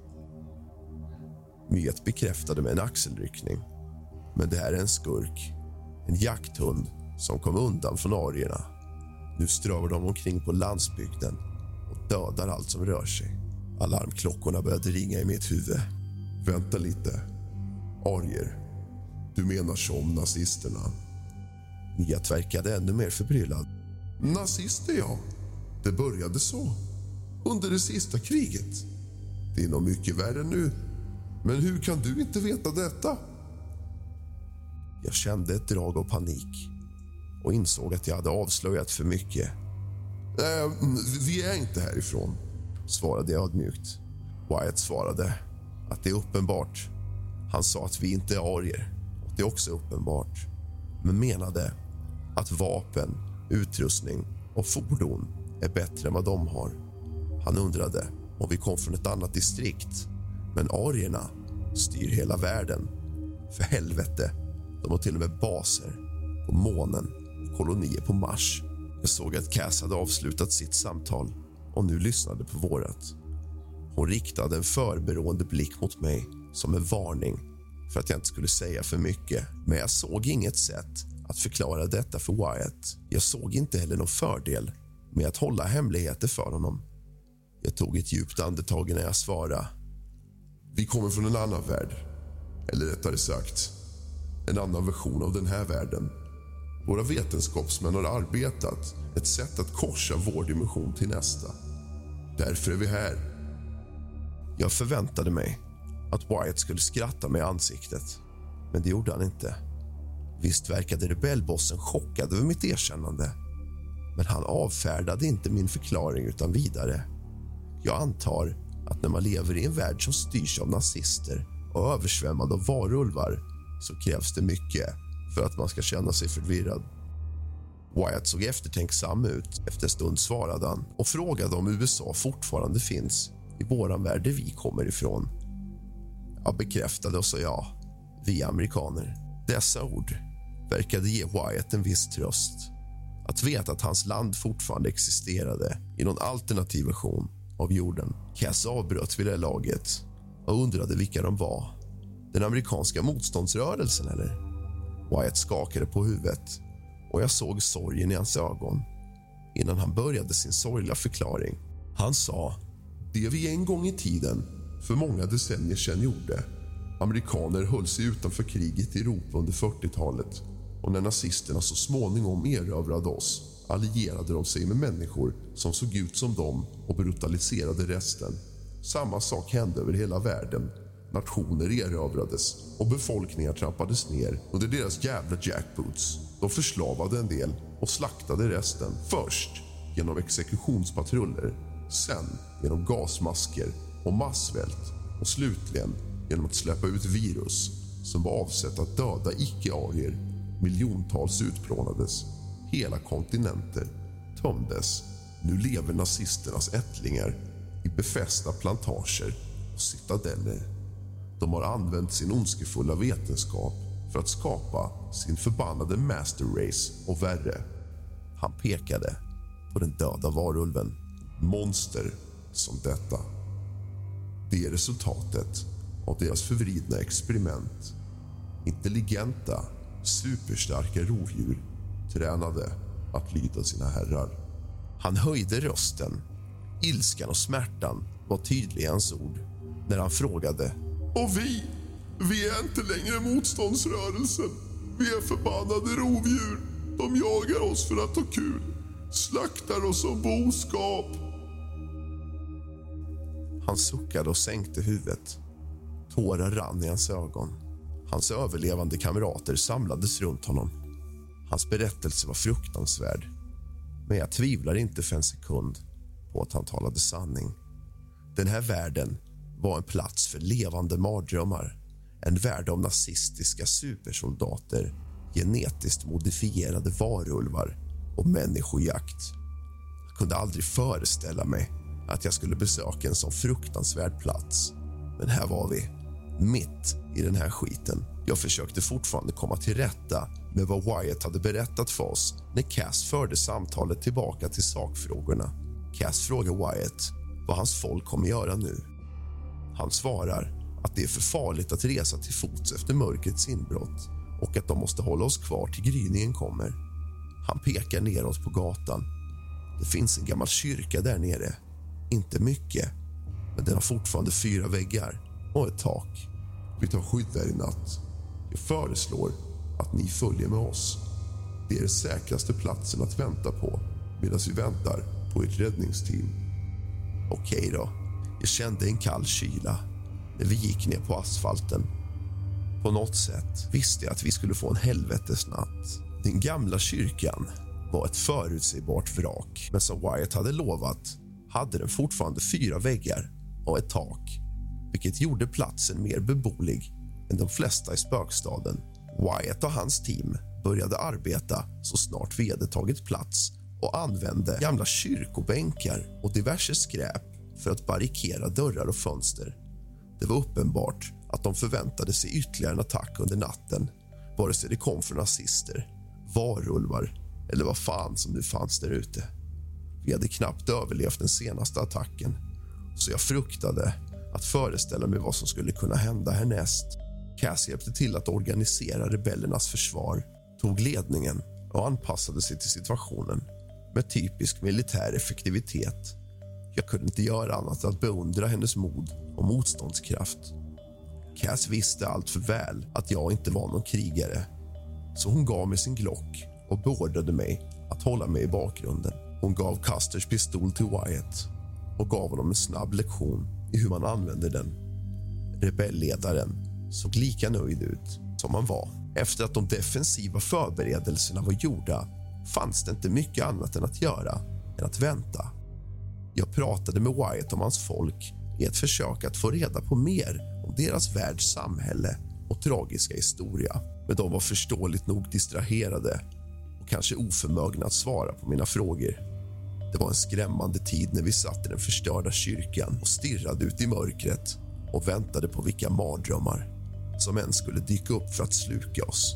Myat bekräftade med en axelryckning. Men det här är en skurk. En jakthund som kom undan från arierna. Nu strövar de omkring på landsbygden och dödar allt som rör sig. Alarmklockorna började ringa i mitt huvud. Vänta lite. Arier. Du menar som nazisterna? Myat verkade ännu mer förbryllad. Nazister, ja. Det började så. Under det sista kriget. Det är nog mycket värre nu. Men hur kan du inte veta detta? Jag kände ett drag av panik och insåg att jag hade avslöjat för mycket. Vi är inte härifrån, svarade jag ödmjukt. Wyatt svarade att det är uppenbart. Han sa att vi inte är arier, och det är också uppenbart. Men menade att vapen, utrustning och fordon är bättre än vad de har. Han undrade om vi kom från ett annat distrikt. Men arierna styr hela världen. För helvete, de har till och med baser på månen och kolonier på Mars. Jag såg att Cass hade avslutat sitt samtal och nu lyssnade på vårat. Hon riktade en förberoende blick mot mig som en varning för att jag inte skulle säga för mycket. Men jag såg inget sätt att förklara detta för Wyatt. Jag såg inte heller någon fördel med att hålla hemligheter för honom. Jag tog ett djupt andetag när jag svarade. Vi kommer från en annan värld. Eller rättare sagt, en annan version av den här världen. Våra vetenskapsmän har arbetat ett sätt att korsa vår dimension till nästa. Därför är vi här. Jag förväntade mig att Wyatt skulle skratta med ansiktet. Men det gjorde han inte. Visst verkade rebellbossen chockad över mitt erkännande. Men han avfärdade inte min förklaring utan vidare. Jag antar att när man lever i en värld som styrs av nazister och översvämmad av varulvar så krävs det mycket för att man ska känna sig förvirrad. Wyatt såg eftertänksam ut. Efter en stund svarade han och frågade om USA fortfarande finns i våran värld där vi kommer ifrån. Jag bekräftade och sa ja, vi är amerikaner. Dessa ord verkade ge Wyatt en viss tröst. Att veta att hans land fortfarande existerade i någon alternativ version av jorden. Cass avbröt vid det laget och undrade vilka de var. Den amerikanska motståndsrörelsen eller? Wyatt skakade på huvudet och jag såg sorgen i hans ögon innan han började sin sorgliga förklaring. Han sa, det vi en gång i tiden för många decennier sedan gjorde. Amerikaner höll sig utanför kriget i Europa under 40-talet och när nazisterna så småningom erövrade oss allierade de sig med människor som såg ut som dem och brutaliserade resten. Samma sak hände över hela världen. Nationer erövrades och befolkningar trampades ner under deras jävla jackboots. De förslavade en del och slaktade resten. Först genom exekutionspatruller, sen genom gasmasker och massvält och slutligen genom att släppa ut virus som var avsett att döda icke-arier. Miljontals utplånades. Hela kontinenter tömdes. Nu lever nazisternas ättlingar i befästa plantager och citadeller. De har använt sin ondskefulla vetenskap för att skapa sin förbannade master race och värre. Han pekade på den döda varulven. Monster som detta. Det är resultatet av deras förvridna experiment. Intelligenta, superstarka rovdjur tränade att lyda sina herrar. Han höjde rösten. Ilskan och smärtan var tydliga i hans ord när han frågade. Och vi är inte längre motståndsrörelsen. Vi är förbannade rovdjur. De jagar oss för att ha kul. Slaktar oss som boskap. Han suckade och sänkte huvudet. Tårar rann i hans ögon. Hans överlevande kamrater samlades runt honom. Hans berättelse var fruktansvärd. Men jag tvivlar inte för en sekund på att han talade sanning. Den här världen var en plats för levande mardrömmar. En värld av nazistiska supersoldater, genetiskt modifierade varulvar och människojakt. Jag kunde aldrig föreställa mig att jag skulle besöka en sån fruktansvärd plats. Men här var vi, mitt i den här skiten. Jag försökte fortfarande komma till rätta med vad Wyatt hade berättat för oss när Cass förde samtalet tillbaka till sakfrågorna. Cass frågar Wyatt vad hans folk kommer göra nu. Han svarar att det är för farligt att resa till fots efter mörkrets inbrott och att de måste hålla oss kvar till gryningen kommer. Han pekar neråt på gatan. Det finns en gammal kyrka där nere. Inte mycket, men den har fortfarande 4 väggar och ett tak. Vi tar skydd där i natt. Jag föreslår att ni följer med oss. Det är den säkraste platsen att vänta på medan vi väntar på ett räddningsteam. Okej då. Jag kände en kall kyla när vi gick ner på asfalten. På något sätt visste jag att vi skulle få en helvetesnatt. Den gamla kyrkan var ett förutsägbart vrak, men som Wyatt hade lovat hade den fortfarande 4 väggar och ett tak, vilket gjorde platsen mer beboelig än de flesta i spökstaden. Wyatt och hans team började arbeta så snart vi hade tagit plats och använde gamla kyrkobänkar och diverse skräp för att barrikera dörrar och fönster. Det var uppenbart att de förväntade sig ytterligare en attack under natten, vare sig det kom från nazister, varulvar eller vad fan som nu fanns där ute. Vi hade knappt överlevt den senaste attacken, så jag fruktade att föreställa mig vad som skulle kunna hända härnäst. Cass hjälpte till att organisera rebellernas försvar, tog ledningen och anpassade sig till situationen med typisk militär effektivitet. Jag kunde inte göra annat än att beundra hennes mod och motståndskraft. Cass visste allt för väl att jag inte var någon krigare, så hon gav mig sin Glock och beordrade mig att hålla mig i bakgrunden. Hon gav Custers pistol till Wyatt och gav honom en snabb lektion i hur man använder den. Rebellledaren såg lika nöjd ut som han var. Efter att de defensiva förberedelserna var gjorda fanns det inte mycket annat än att göra än att vänta. Jag pratade med Wyatt om hans folk i ett försök att få reda på mer om deras världs samhälle och tragiska historia. Men de var förståeligt nog distraherade och kanske oförmögna att svara på mina frågor. Det var en skrämmande tid när vi satt i den förstörda kyrkan och stirrade ut i mörkret och väntade på vilka mardrömmar som än skulle dyka upp för att sluka oss.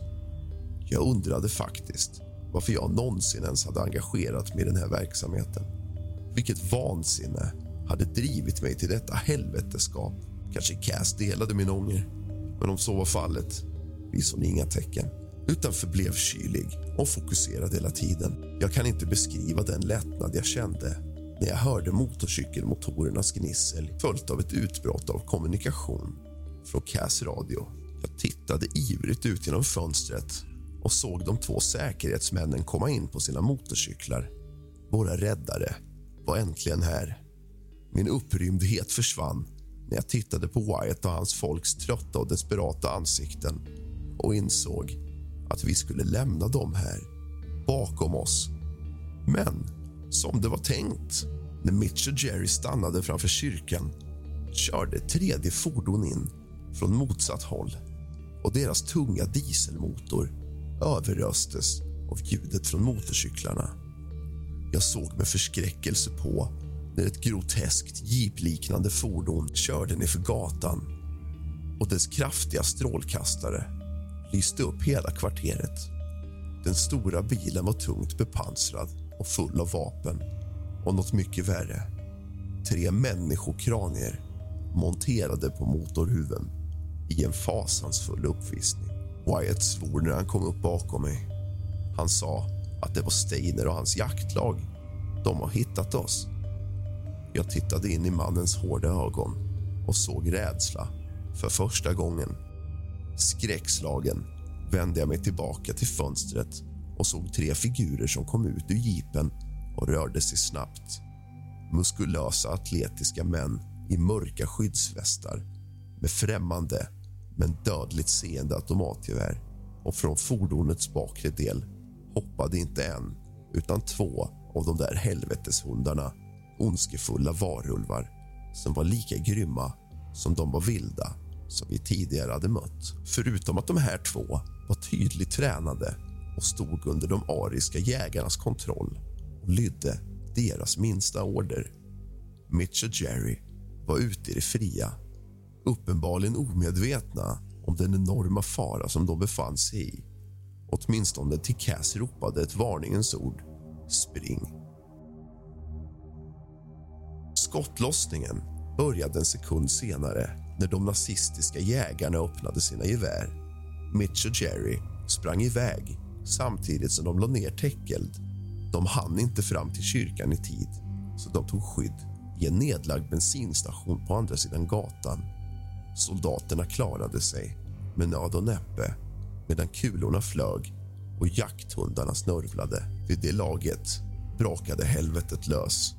Jag undrade faktiskt varför jag någonsin ens hade engagerat mig i den här verksamheten. Vilket vansinne hade drivit mig till detta helveteskap. Kanske Cass delade min ånger, men om så var fallet visade hon inga tecken, utan förblev kylig och fokuserad hela tiden. Jag kan inte beskriva den lättnad jag kände när jag hörde motorcykelmotorernas gnissel följt av ett utbrott av kommunikation från Cass radio. Jag tittade ivrigt ut genom fönstret och såg de 2 säkerhetsmännen komma in på sina motorcyklar. Våra räddare var äntligen här. Min upprymdhet försvann när jag tittade på Wyatt och hans folks trötta och desperata ansikten och insåg att vi skulle lämna dem här bakom oss. Men som det var tänkt, när Mitch och Jerry stannade framför kyrkan körde ett 3:e fordon in från motsatt håll och deras tunga dieselmotor överröstes av ljudet från motorcyklarna. Jag såg med förskräckelse på när ett groteskt jeepliknande fordon körde ner för gatan och dess kraftiga strålkastare lyste upp hela kvarteret. Den stora bilen var tungt bepansrad och full av vapen och något mycket värre. 3 människokranier monterade på motorhuven i en fasansfull uppvisning. Wyatt svor när han kom upp bakom mig. Han sa att det var Steiner och hans jaktlag. De har hittat oss. Jag tittade in i mannens hårda ögon och såg rädsla för första gången. Skräckslagen vände jag mig tillbaka till fönstret och såg 3 figurer som kom ut ur jeepen och rörde sig snabbt. Muskulösa atletiska män i mörka skyddsvästar med främmande men dödligt seende automatgevär, och från fordonets bakre del hoppade inte en utan 2 av de där helveteshundarna, ondskefulla varulvar som var lika grymma som de var vilda som vi tidigare hade mött. Förutom att de här 2 var tydligt tränade och stod under de ariska jägarnas kontroll och lydde deras minsta order. Mitch och Jerry var ute i det fria, uppenbarligen omedvetna om den enorma fara som de befann sig i. Åtminstone till Cass ropade ett varningens ord: spring. Skottlossningen började en sekund senare när de nazistiska jägarna öppnade sina gevär. Mitch och Jerry sprang iväg samtidigt som de la ner täckeld. De hann inte fram till kyrkan i tid, så de tog skydd i en nedlagd bensinstation på andra sidan gatan. Soldaterna klarade sig med nöd och näppe medan kulorna flög och jakthundarna snörvlade. Vid det laget brakade helvetet lös.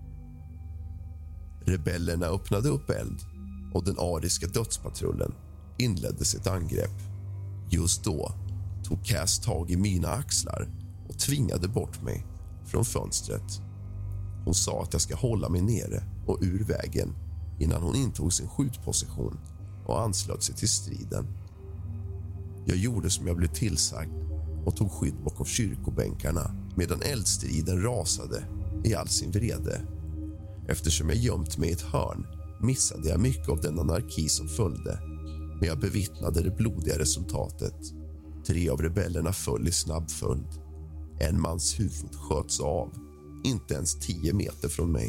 Rebellerna öppnade upp eld och den ariska dödspatrullen inledde sitt angrepp. Just då tog Cass tag i mina axlar och tvingade bort mig från fönstret. Hon sa att jag ska hålla mig nere och ur vägen innan hon intog sin skjutposition och anslöt sig till striden. Jag gjorde som jag blev tillsagd och tog skydd bakom kyrkobänkarna medan eldstriden rasade i all sin vrede. Eftersom jag gömt mig i ett hörn missade jag mycket av den anarki som följde, men jag bevittnade det blodiga resultatet. 3 av rebellerna föll i snabb följd. En mans huvud sköts av, inte ens 10 meter från mig.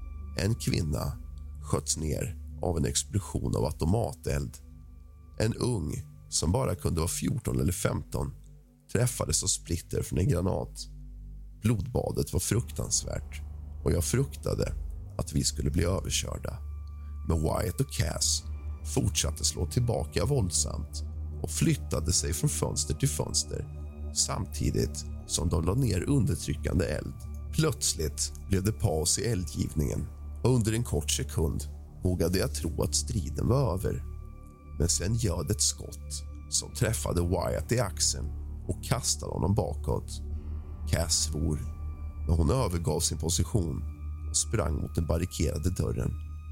En kvinna sköts ner av en explosion av automateld. En ung, som bara kunde vara 14 eller 15, träffades av splitter från en granat. Blodbadet var fruktansvärt och jag fruktade att vi skulle bli överkörda. Men Wyatt och Cass fortsatte slå tillbaka våldsamt och flyttade sig från fönster till fönster samtidigt som de la ner undertryckande eld. Plötsligt blev det paus i eldgivningen och under en kort sekund vågade jag tro att striden var över. Men sen göd ett skott som träffade Wyatt i axeln och kastade honom bakåt. Cass svor när hon övergav sin position och sprang mot den barrikerade dörren.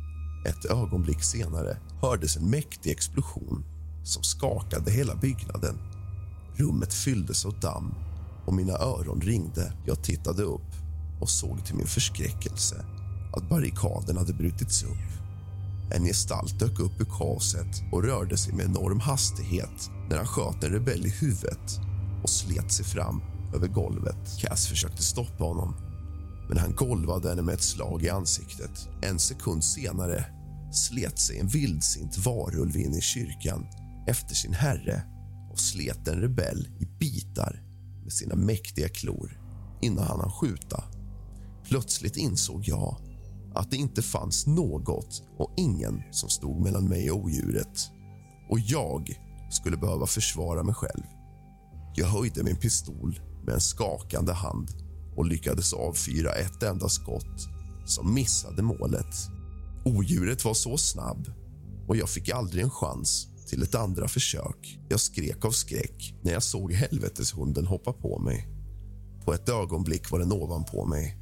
Ett ögonblick senare hördes en mäktig explosion som skakade hela byggnaden. Rummet fylldes av damm och mina öron ringde. Jag tittade upp och såg till min förskräckelse att barrikaden hade brutits upp. En gestalt dök upp ur kaoset och rörde sig med enorm hastighet när han sköt en rebell i huvudet och slet sig fram över golvet. Cass försökte stoppa honom, men han golvade henne med ett slag i ansiktet. En sekund senare slet sig en vildsint varulv in i kyrkan efter sin herre och slet en rebell i bitar med sina mäktiga klor innan han hann skjuta. Plötsligt insåg jag att det inte fanns något och ingen som stod mellan mig och odjuret. Och jag skulle behöva försvara mig själv. Jag höjde min pistol med en skakande hand och lyckades avfyra ett enda skott som missade målet. Odjuret var så snabb och jag fick aldrig en chans till ett andra försök. Jag skrek av skräck när jag såg helveteshunden hoppa på mig. På ett ögonblick var den ovanpå mig.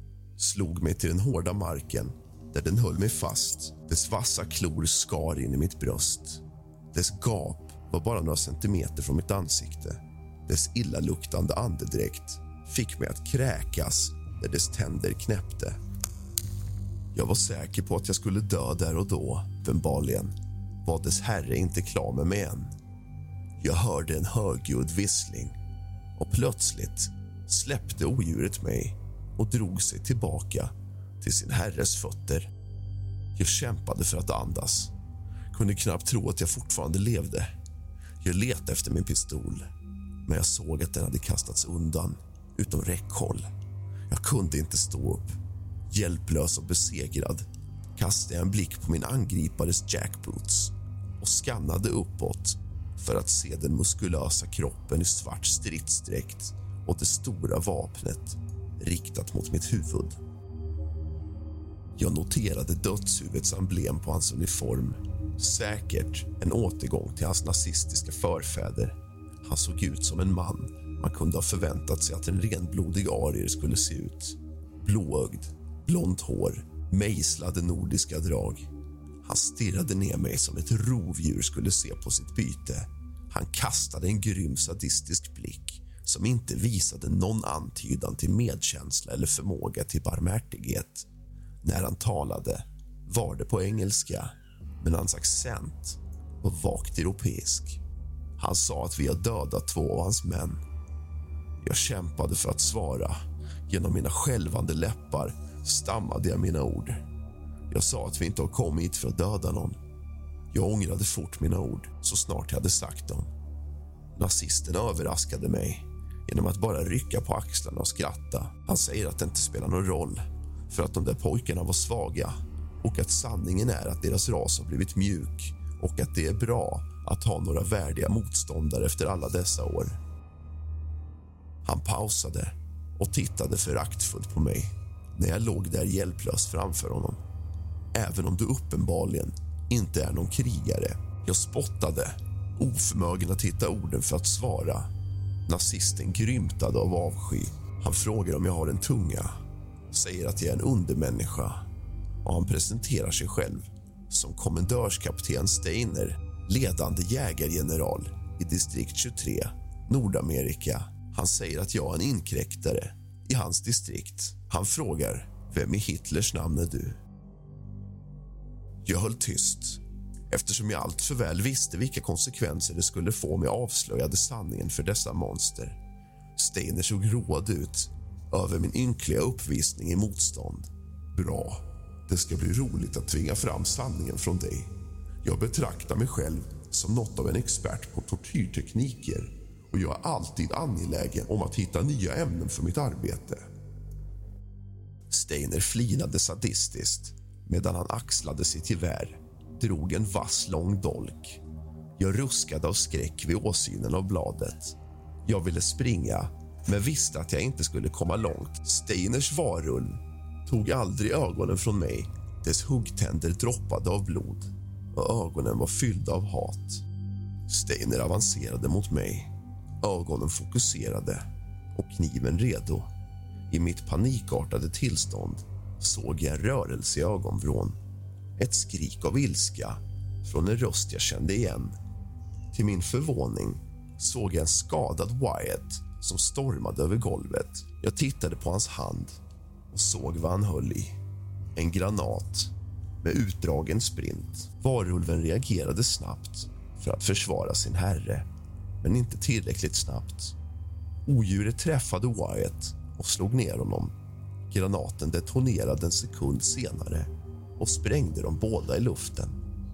Slog mig till den hårda marken där den höll mig fast. Dess vassa klor skar in i mitt bröst. Dess gap var bara några centimeter från mitt ansikte. Dess illaluktande andedräkt fick mig att kräkas där dess tänder knäppte. Jag var säker på att jag skulle dö där och då. Uppenbarligen var dess herre inte klar med mig än. Jag hörde en högljudd vissling och plötsligt släppte odjuret mig och drog sig tillbaka till sin herres fötter. Jag kämpade för att andas. Kunde knappt tro att jag fortfarande levde. Jag letade efter min pistol, men jag såg att den hade kastats undan utom räckhåll. Jag kunde inte stå upp. Hjälplös och besegrad kastade jag en blick på min angripares jackboots och skannade uppåt för att se den muskulösa kroppen i svart stridsdräkt och det stora vapnet riktat mot mitt huvud. Jag noterade dödshuvudets emblem på hans uniform. Säkert en återgång till hans nazistiska förfäder. Han såg ut som en man man kunde ha förväntat sig att en renblodig arier skulle se ut. Blåögd, blont hår, mejslade nordiska drag. Han stirrade ner mig som ett rovdjur skulle se på sitt byte. Han kastade en grym sadistisk blick som inte visade någon antydan till medkänsla eller förmåga till barmhärtighet. När han talade var det på engelska, men hans accent var vagt europeisk. Han sa att vi har dödat 2 av hans män. Jag kämpade för att svara. Genom mina skälvande läppar stammade jag mina ord. Jag sa att vi inte har kommit hit för att döda någon. Jag ångrade fort mina ord så snart jag hade sagt dem. Nazisten överraskade mig genom att bara rycka på axlarna och skratta. Han säger att det inte spelar någon roll för att de där pojkarna var svaga och att sanningen är att deras ras har blivit mjuk och att det är bra att ha några värdiga motståndare efter alla dessa år. Han pausade och tittade föraktfullt på mig när jag låg där hjälplös framför honom. Även om du uppenbarligen inte är någon krigare. Jag spottade, oförmögen att hitta orden för att svara. Nazisten grymtade av avsky. Han frågar om jag har en tunga, säger att jag är en undermänniska och han presenterar sig själv som kommendörskapten Steiner, ledande jägargeneral i distrikt 23, Nordamerika. Han säger att jag är en inkräktare i hans distrikt. Han frågar, vem i Hitlers namn är du? Jag höll tyst eftersom jag allt för väl visste vilka konsekvenser det skulle få om jag avslöjade sanningen för dessa monster. Steiner såg road ut över min ynkliga uppvisning i motstånd. Bra, det ska bli roligt att tvinga fram sanningen från dig. Jag betraktar mig själv som något av en expert på tortyrtekniker och jag är alltid angelägen om att hitta nya ämnen för mitt arbete. Steiner flinade sadistiskt medan han axlade sitt gevär, drog en vass lång dolk. Jag ruskade av skräck vid åsynen av bladet. Jag ville springa, men visste att jag inte skulle komma långt. Steiners varulv tog aldrig ögonen från mig. Dess huggtänder droppade av blod och ögonen var fyllda av hat. Steiner avancerade mot mig, ögonen fokuserade och kniven redo. I mitt panikartade tillstånd såg jag en rörelse i ögonvrån. Ett skrik av ilska från en röst jag kände igen. Till min förvåning såg jag en skadad Wyatt som stormade över golvet. Jag tittade på hans hand och såg vad han höll i. En granat med utdragen sprint. Varulven reagerade snabbt för att försvara sin herre, men inte tillräckligt snabbt. Odjuret träffade Wyatt och slog ner honom. Granaten detonerade en sekund senare och sprängde dem båda i luften.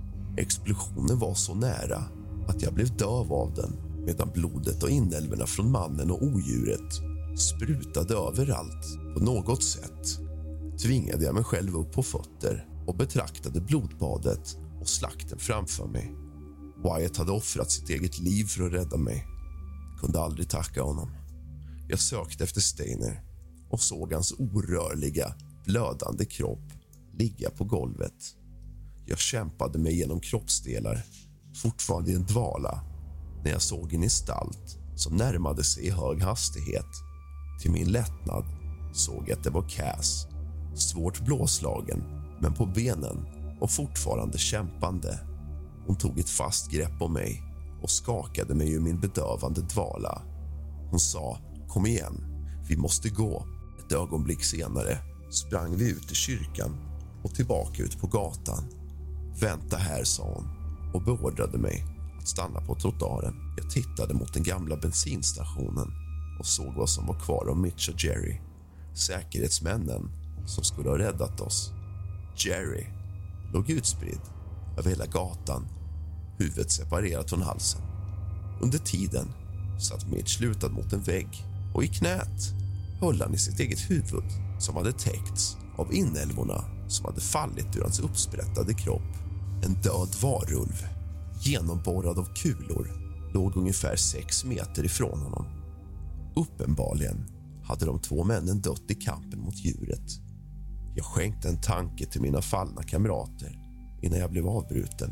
Explosionen var så nära att jag blev döv av den, medan blodet och inälvorna från mannen och odjuret sprutade överallt. På något sätt tvingade jag mig själv upp på fötter och betraktade blodbadet och slakten framför mig. Wyatt hade offrat sitt eget liv för att rädda mig. Kunde aldrig tacka honom. Jag sökte efter Steiner och såg hans orörliga, blödande kropp ligga på golvet. Jag kämpade mig genom kroppsdelar, fortfarande i en dvala, när jag såg en gestalt som närmade sig i hög hastighet. Till min lättnad såg jag att det var Cass, svårt blåslagen men på benen och fortfarande kämpande. Hon tog ett fast grepp om mig och skakade mig ur min bedövande dvala. Hon sa, kom igen, vi måste gå. Ett ögonblick senare sprang vi ut i kyrkan och tillbaka ut på gatan. Vänta här, sa hon och beordrade mig att stanna på trottoaren. Jag tittade mot den gamla bensinstationen och såg vad som var kvar av Mitch och Jerry, säkerhetsmännen som skulle ha räddat oss. Jerry låg utspridd över hela gatan, huvudet separerat från halsen. Under tiden satt Mitch lutad mot en vägg och i knät höll han i sitt eget huvud som hade täckts av inälvorna som hade fallit ur hans uppsprättade kropp. En död varulv, genomborrad av kulor, låg ungefär 6 meter ifrån honom. Uppenbarligen hade de 2 männen dött i kampen mot djuret. Jag skänkte en tanke till mina fallna kamrater innan jag blev avbruten.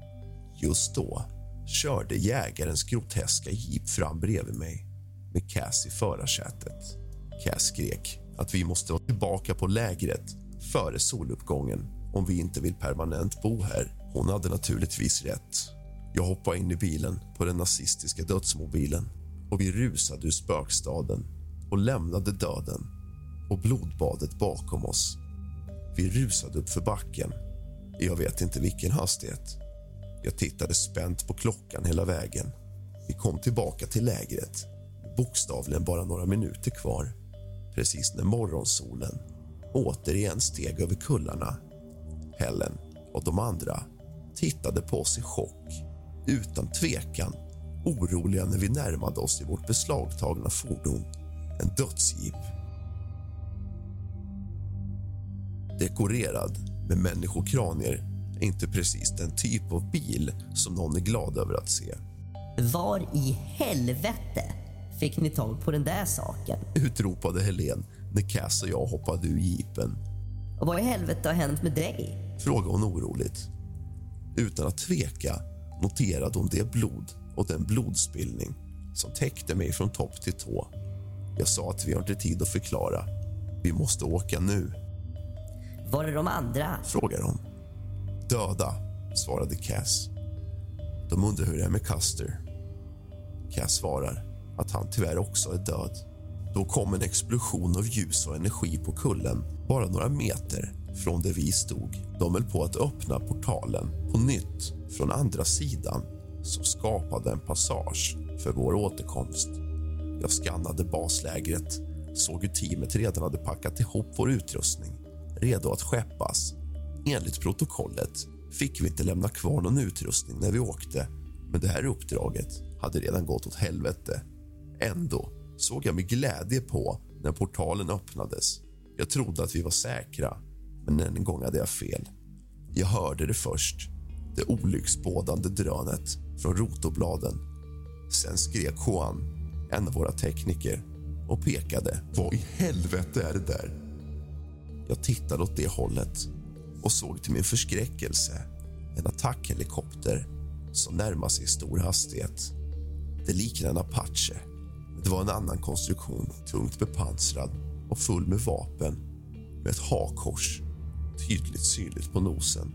Just då körde jägarens groteska jeep fram bredvid mig med Cass i förarsätet. Cass skrek att vi måste vara tillbaka på lägret före soluppgången om vi inte vill permanent bo här. Hon hade naturligtvis rätt. Jag hoppade in i bilen på den nazistiska dödsmobilen och vi rusade ur spökstaden och lämnade döden och blodbadet bakom oss. Vi rusade upp för backen. Jag vet inte vilken hastighet. Jag tittade spänt på klockan hela vägen. Vi kom tillbaka till lägret, bokstavligen bara några minuter kvar. Precis när morgonsolen återigen steg över kullarna. Helen och de andra tittade på oss i chock, utan tvekan, oroliga när vi närmade oss i vårt beslagtagna fordon, en dödsjeep. Dekorerad med människokranier är inte precis den typ av bil som någon är glad över att se. Var i helvete fick ni tag på den där saken? Utropade Helen när Cass och jag hoppade ur jeepen. Och vad i helvete har hänt med dig? Frågade hon oroligt. Utan att tveka noterade hon det blod och den blodspillning som täckte mig från topp till tå. Jag sa att vi har inte tid att förklara. Vi måste åka nu. Var är de andra? Frågar hon. Döda, svarade Cass. De undrar hur det är med Custer. Cass svarar att han tyvärr också är död. Då kom en explosion av ljus och energi på kullen bara några meter från där vi stod. De höll på att öppna portalen på nytt från andra sidan som skapade en passage för vår återkomst. Jag skannade baslägret, såg hur teamet redan hade packat ihop vår utrustning, redo att skeppas. Enligt protokollet fick vi inte lämna kvar någon utrustning när vi åkte, men det här uppdraget hade redan gått åt helvete. Ändå såg jag med glädje på när portalen öppnades. Jag trodde att vi var säkra, men en gång hade jag fel. Jag hörde det först, det olycksbådande drönet från rotorbladen. Sen skrek Juan, en av våra tekniker, och pekade. Vad i helvete är det där? Jag tittade åt det hållet och såg till min förskräckelse en attackhelikopter som närmade sig i stor hastighet. Det liknade en Apache. Det var en annan konstruktion, tungt bepansrad och full med vapen, med ett hakkors tydligt synligt på nosen.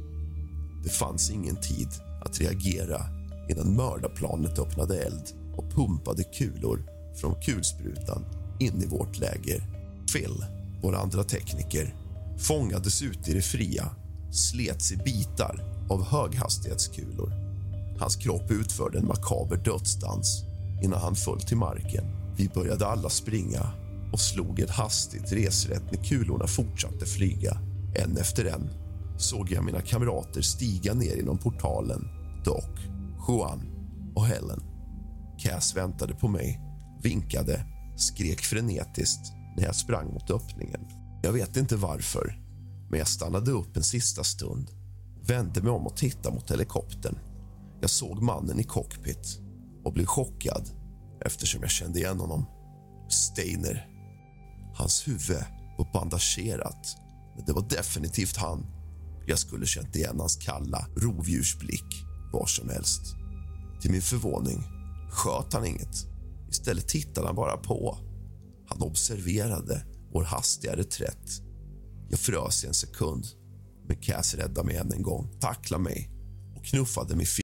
Det fanns ingen tid att reagera innan mördarplanet öppnade eld och pumpade kulor från kulsprutan in i vårt läger. Phil, vår andra tekniker, fångades ute i det fria, slets i bitar av höghastighetskulor. Hans kropp utförde en makaber dödsdans innan han föll till marken. Vi började alla springa och slog ett hastigt resrätt när kulorna fortsatte flyga. En efter en såg jag mina kamrater stiga ner genom portalen. Doc, Juan och Helen. Cass väntade på mig, vinkade, skrek frenetiskt när jag sprang mot öppningen. Jag vet inte varför, men jag stannade upp en sista stund, vände mig om och tittade mot helikoptern. Jag såg mannen i cockpit och blev chockad eftersom jag kände igen honom. Steiner. Hans huvud var bandagerat, men det var definitivt han. Jag skulle känt igen hans kalla rovdjursblick var som helst. Till min förvåning sköt han inget. Istället tittade han bara på. Han observerade vår hastiga reträtt. Jag frös i en sekund, men Cass räddade mig än en gång, tacklade mig och knuffade mig.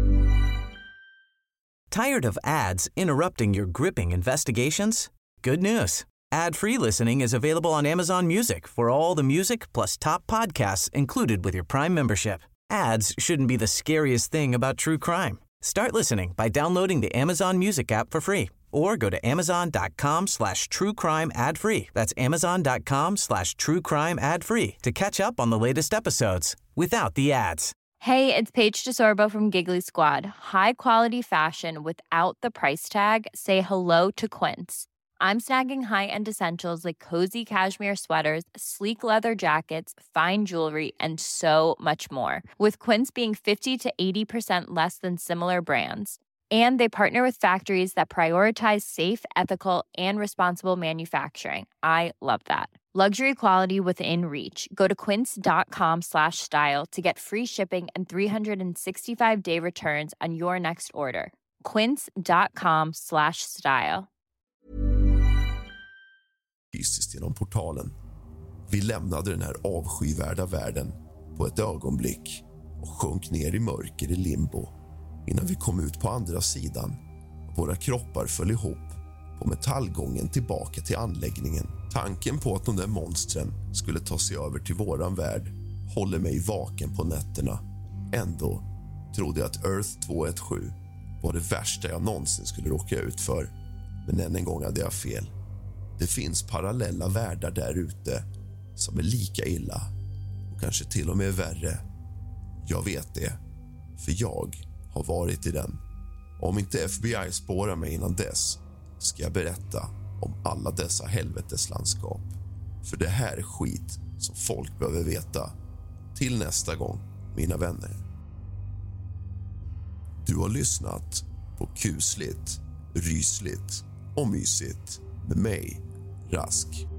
Tired of ads interrupting your gripping investigations? Good news. Ad-free listening is available on Amazon Music for all the music plus top podcasts included with your Prime membership. Ads shouldn't be the scariest thing about true crime. Start listening by downloading the Amazon Music app for free or go to amazon.com/truecrime ad-free. That's amazon.com/truecrime ad-free to catch up on the latest episodes without the ads. Hey, it's Paige DeSorbo from Giggly Squad. High quality fashion without the price tag. Say hello to Quince. I'm snagging high-end essentials like cozy cashmere sweaters, sleek leather jackets, fine jewelry, and so much more. With Quince being 50 to 80% less than similar brands. And they partner with factories that prioritize safe, ethical, and responsible manufacturing. I love that. Luxury quality within reach. Go to quince.com/style to get free shipping and 365-day returns on your next order. quince.com/style. Fysiskt genom portalen. Vi lämnade den här avskyvärda världen på ett ögonblick och sjönk ner i mörker i limbo. Innan vi kom ut på andra sidan, våra kroppar föll ihop på metallgången tillbaka till anläggningen. Tanken på att de där monstren skulle ta sig över till våran värld håller mig vaken på nätterna. Ändå trodde jag att Earth 217 var det värsta jag någonsin skulle råka ut för. Men än en gång hade jag fel. Det finns parallella världar där ute som är lika illa och kanske till och med värre. Jag vet det, för jag har varit i den. Om inte FBI spårar mig innan dess ska jag berätta om alla dessa helveteslandskap. För det här är skit som folk behöver veta. Till nästa gång, mina vänner. Du har lyssnat på Kusligt, Rysligt och Mysigt med mig, Rask.